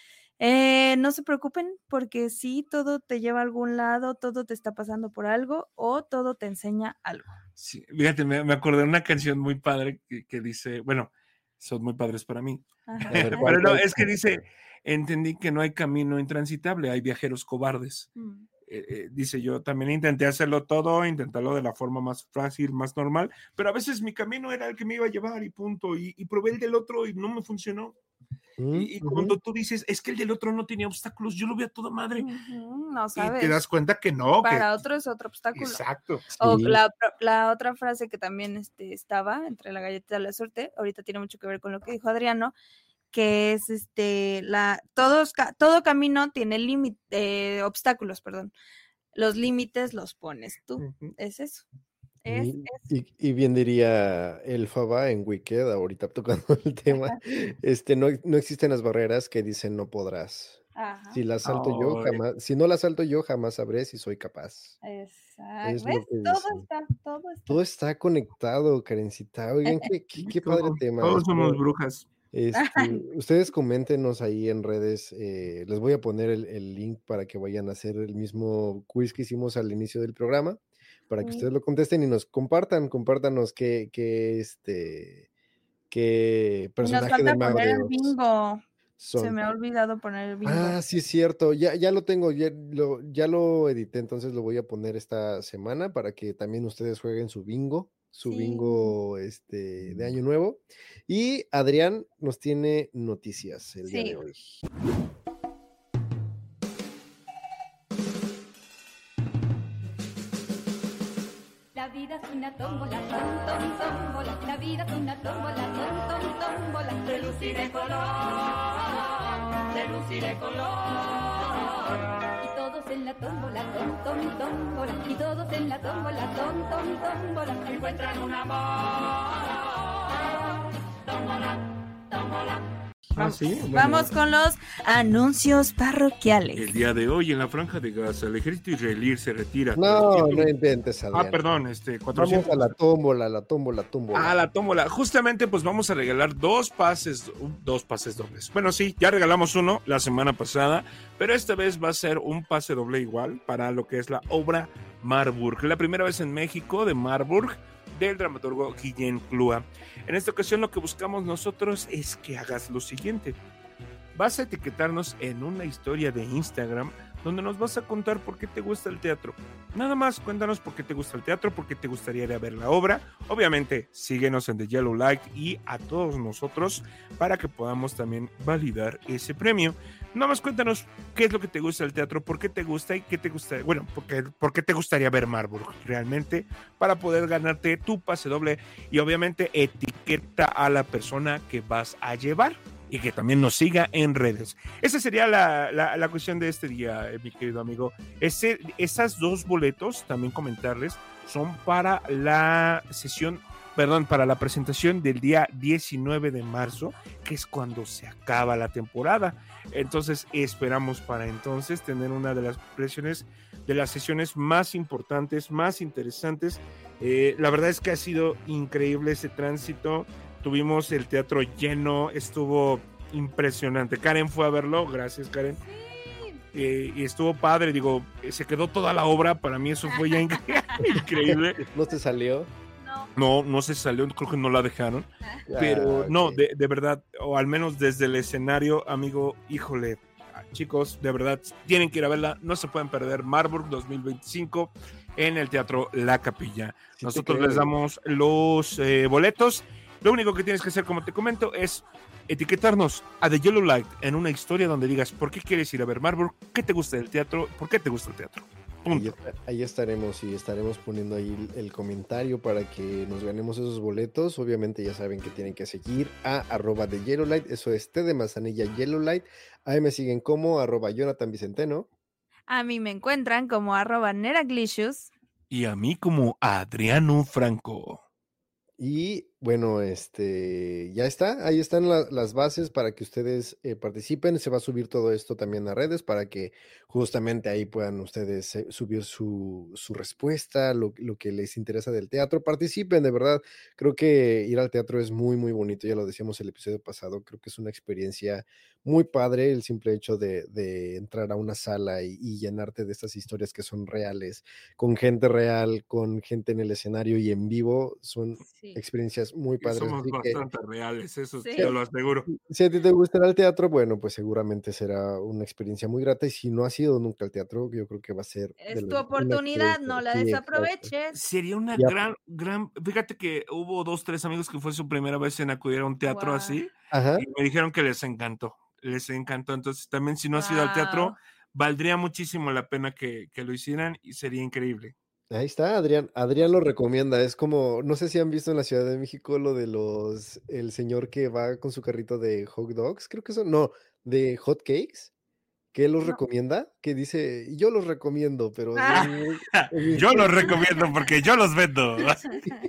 Eh, no se preocupen porque sí, todo te lleva a algún lado, todo te está pasando por algo o todo te enseña algo. Sí, fíjate, me, me acordé de una canción muy padre que, que dice, bueno, son muy padres para mí, pero no, es que dice, entendí que no hay camino intransitable, hay viajeros cobardes. Mm. Eh, eh, dice, yo también intenté hacerlo todo, intentarlo de la forma más fácil, más normal, pero a veces mi camino era el que me iba a llevar y punto, y, y probé el del otro y no me funcionó. Uh-huh. Y, y cuando tú dices, es que el del otro no tenía obstáculos, yo lo vi a toda madre. Uh-huh. No sabes. Y te das cuenta que no. Para que... otro es otro obstáculo. Exacto. O sí. la, la otra frase que también este, estaba entre la galleta de la suerte, ahorita tiene mucho que ver con lo que dijo Adriano, que es este, la, todos, todo camino tiene límite, eh, obstáculos, perdón. Los límites los pones tú. Uh-huh. Es eso. Es, y, es. Y, y bien diría el Faba en Wicked, ahorita tocando el tema, este, no, no existen las barreras que dicen no podrás. Ajá. Si las salto oh, yo, jamás, si no las salto yo, jamás sabré si soy capaz. Exacto. Es ¿Ves? Todo está, todo está. Todo está conectado, Karencita. Oigan, qué, qué, qué padre todo, tema. Todos somos brujas. Este, ustedes coméntenos ahí en redes, eh, les voy a poner el, el link para que vayan a hacer el mismo quiz que hicimos al inicio del programa, para que sí. ustedes lo contesten y nos compartan, compártanos qué, qué este, qué personaje del Mago de Oz bingo. Son. Se me ha olvidado poner el bingo. Ah, sí es cierto, ya, ya lo tengo, ya lo, ya lo edité, entonces lo voy a poner esta semana para que también ustedes jueguen su bingo, su sí. bingo este, de Año Nuevo. Y Adrián nos tiene noticias el sí. día de hoy. La vida es una tómbola, tom, tom, tómbola. La vida es una tómbola, tom, tom, tómbola. De luz y de color, de luz y de color. Y todos en la tómbola, tom, tom, tómbola. Y todos en la tómbola, tom, tom, tómbola. Encuentran un amor, tómbola, tómbola. Ah, sí, bueno. Vamos con los anuncios parroquiales. El día de hoy en la Franja de Gaza el ejército israelí se retira. No, no intentes, Adrián. Ah, perdón, este cuatrocientos. Vamos a la tómbola, la tómbola, tómbola. Ah, la tómbola. Justamente pues vamos a regalar dos pases, dos pases dobles. Bueno, sí, ya regalamos uno la semana pasada, pero esta vez va a ser un pase doble igual para lo que es la obra Marburg. La primera vez en México de Marburg, del dramaturgo Guillén Clúa. En esta ocasión lo que buscamos nosotros es que hagas lo siguiente. Vas a etiquetarnos en una historia de Instagram donde nos vas a contar por qué te gusta el teatro. Nada más, cuéntanos por qué te gusta el teatro, por qué te gustaría ir a ver la obra. Obviamente, síguenos en The Yellow Light y a todos nosotros para que podamos también validar ese premio. Nada más cuéntanos qué es lo que te gusta del teatro, por qué te gusta y qué te gusta, bueno, por qué, por qué te gustaría ver Marburg realmente para poder ganarte tu pase doble y obviamente etiqueta a la persona que vas a llevar y que también nos siga en redes. Esa sería la, la, la cuestión de este día, eh, mi querido amigo. Ese, esas dos boletos, también comentarles, son para la sesión, perdón, para la presentación del día diecinueve de marzo, que es cuando se acaba la temporada. Entonces esperamos para entonces tener una de las presiones, de las sesiones más importantes, más interesantes. Eh, la verdad es que ha sido increíble ese tránsito. Tuvimos el teatro lleno, estuvo impresionante. Karen fue a verlo, gracias Karen. Sí, eh, y estuvo padre, digo, se quedó toda la obra, para mí eso fue ya increíble. ¿No te salió? No, no se salió, creo que no la dejaron, pero Ah, no, ok. de, de verdad, o al menos desde el escenario, amigo, híjole, chicos, de verdad, tienen que ir a verla, no se pueden perder Marburg dos mil veinticinco en el Teatro La Capilla. Sí te Nosotros creo. les damos los eh, boletos, lo único que tienes que hacer, como te comento, es etiquetarnos a The Yellow Light en una historia donde digas por qué quieres ir a ver Marburg, qué te gusta del teatro, por qué te gusta el teatro. Ahí, Punto. está- ahí estaremos y estaremos poniendo ahí el, el comentario para que nos ganemos esos boletos. Obviamente ya saben que tienen que seguir a arroba de Yellowlight, eso es T de manzanilla Yellowlight. Ahí me siguen como arroba Jonathan Vicenteno. A mí me encuentran como arroba Neraglicious. Y a mí como Adriano Franco. Y bueno, este ya está, ahí están la- las bases para que ustedes eh, participen. Se va a subir todo esto también a redes para que justamente ahí puedan ustedes eh, subir su, su respuesta, lo, lo que les interesa del teatro. Participen, de verdad. Creo que ir al teatro es muy, muy bonito. Ya lo decíamos el episodio pasado. Creo que es una experiencia muy padre el simple hecho de, de entrar a una sala y, y llenarte de estas historias que son reales, con gente real, con gente en el escenario y en vivo. Son Sí. experiencias muy Que padres. somos Así que bastante reales, eso Sí. te lo aseguro. si a ti te gusta ir al teatro, bueno, pues seguramente será una experiencia muy grata. Y si no has ido nunca al teatro, yo creo que va a ser de Es tu las- una oportunidad, experiencia- no la sí, exacto. desaproveches. Sería una Ya. gran, gran. Fíjate que hubo dos, tres amigos que fue su primera vez en acudir a un teatro Guau. así Ajá. y me dijeron que les encantó, les encantó. Entonces, también si no has ido al teatro, Guau. valdría muchísimo la pena que, que lo hicieran y sería increíble. Ahí está, Adrián. Adrián lo recomienda. Es como, no sé si han visto en la Ciudad de México lo de los, el señor que va con su carrito de hot dogs, creo que son, no, de hot cakes, que él los No. recomienda, que dice, yo los recomiendo, pero Ah. es muy- es muy- Yo los recomiendo porque yo los vendo. es-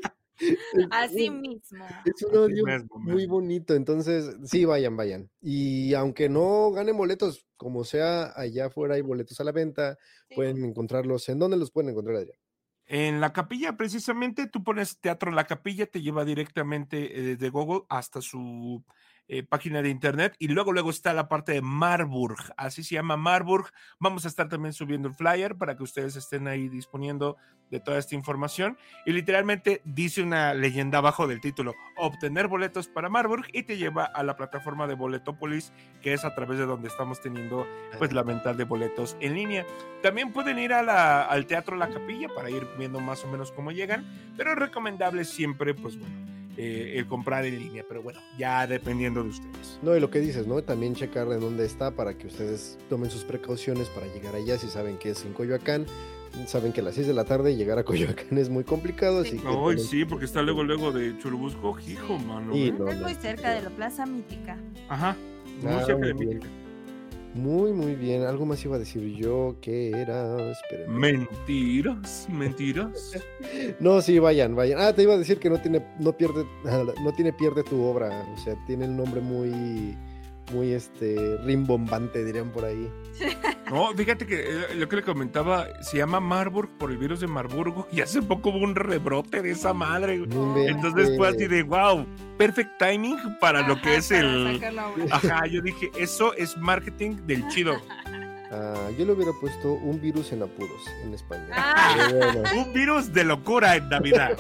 Así es- mismo. Es un Así audio mismo, muy mismo. bonito, entonces sí, vayan, vayan. Y aunque no ganen boletos, como sea, allá afuera hay boletos a la venta, Sí. pueden encontrarlos. ¿En dónde los pueden encontrar, Adrián? En la capilla, precisamente, tú pones Teatro La Capilla, te lleva directamente eh, desde Google hasta su eh, página de internet y luego luego está la parte de Marburg, así se llama Marburg. Vamos a estar también subiendo el flyer para que ustedes estén ahí disponiendo de toda esta información y literalmente dice una leyenda abajo del título, obtener boletos para Marburg, y te lleva a la plataforma de Boletopolis, que es a través de donde estamos teniendo pues la venta de boletos en línea. También pueden ir a la, al Teatro La Capilla para ir viendo más o menos cómo llegan, pero es recomendable siempre, pues bueno, eh, el comprar en línea, pero bueno, ya dependiendo de ustedes. No, y lo que dices, ¿no? También checar en dónde está para que ustedes tomen sus precauciones para llegar allá. Si saben que es en Coyoacán, saben que a las seis de la tarde llegar a Coyoacán es muy complicado, así que... Ay, tomen- sí, porque está luego, luego de Churubusco, hijo, mano. Sí, ¿eh? no, Es muy no. cerca de la Plaza Mítica. Ajá, muy Ah, cerca muy de bien. Mítica. Muy, muy bien. Algo más iba a decir yo que era... Espérenme. Mentiras, mentiras. No, sí, vayan, vayan. Ah, te iba a decir que no tiene, no pierde, no tiene pierde tu obra. O sea, tiene el nombre muy, muy este, rimbombante, dirían por ahí. No, fíjate que eh, lo que le comentaba, se llama Marburg por el virus de Marburgo y hace poco hubo un rebrote de esa madre. güey. No Entonces fue así inventes. de wow, perfect timing para lo que Ajá, es para el... sacar la obra. Ajá, yo dije, eso es marketing del chido. Ah, yo le hubiera puesto un virus en apuros en español. Ah. Pero bueno, Un virus de locura en Navidad.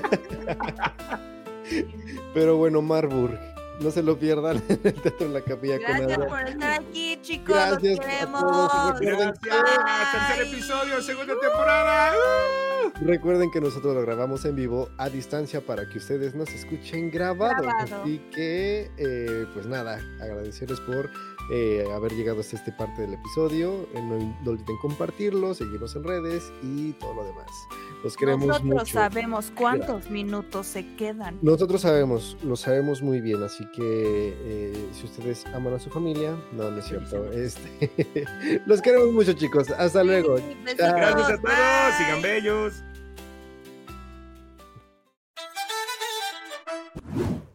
pero bueno, Marburg. No se lo pierdan en el Teatro en la Capilla con Gracias Adrián. por estar aquí, chicos. Gracias Los a queremos. todos. Recuerden Gracias, tercer Bye. episodio, segunda temporada. ¡Uh! Recuerden que nosotros lo grabamos en vivo a distancia para que ustedes nos escuchen grabado. Grabado. Así que, eh, pues nada, agradecerles por eh, haber llegado hasta esta parte del episodio. Eh, no, no olviden compartirlo, seguirnos en redes y todo lo demás. Los queremos Nosotros mucho. sabemos cuántos minutos se quedan. Nosotros sabemos, lo sabemos muy bien, así que eh, si ustedes aman a su familia, no, no es cierto. Este, los queremos mucho, chicos. Hasta luego. Sí, besitos, Chao. Gracias a todos, bye. sigan bellos.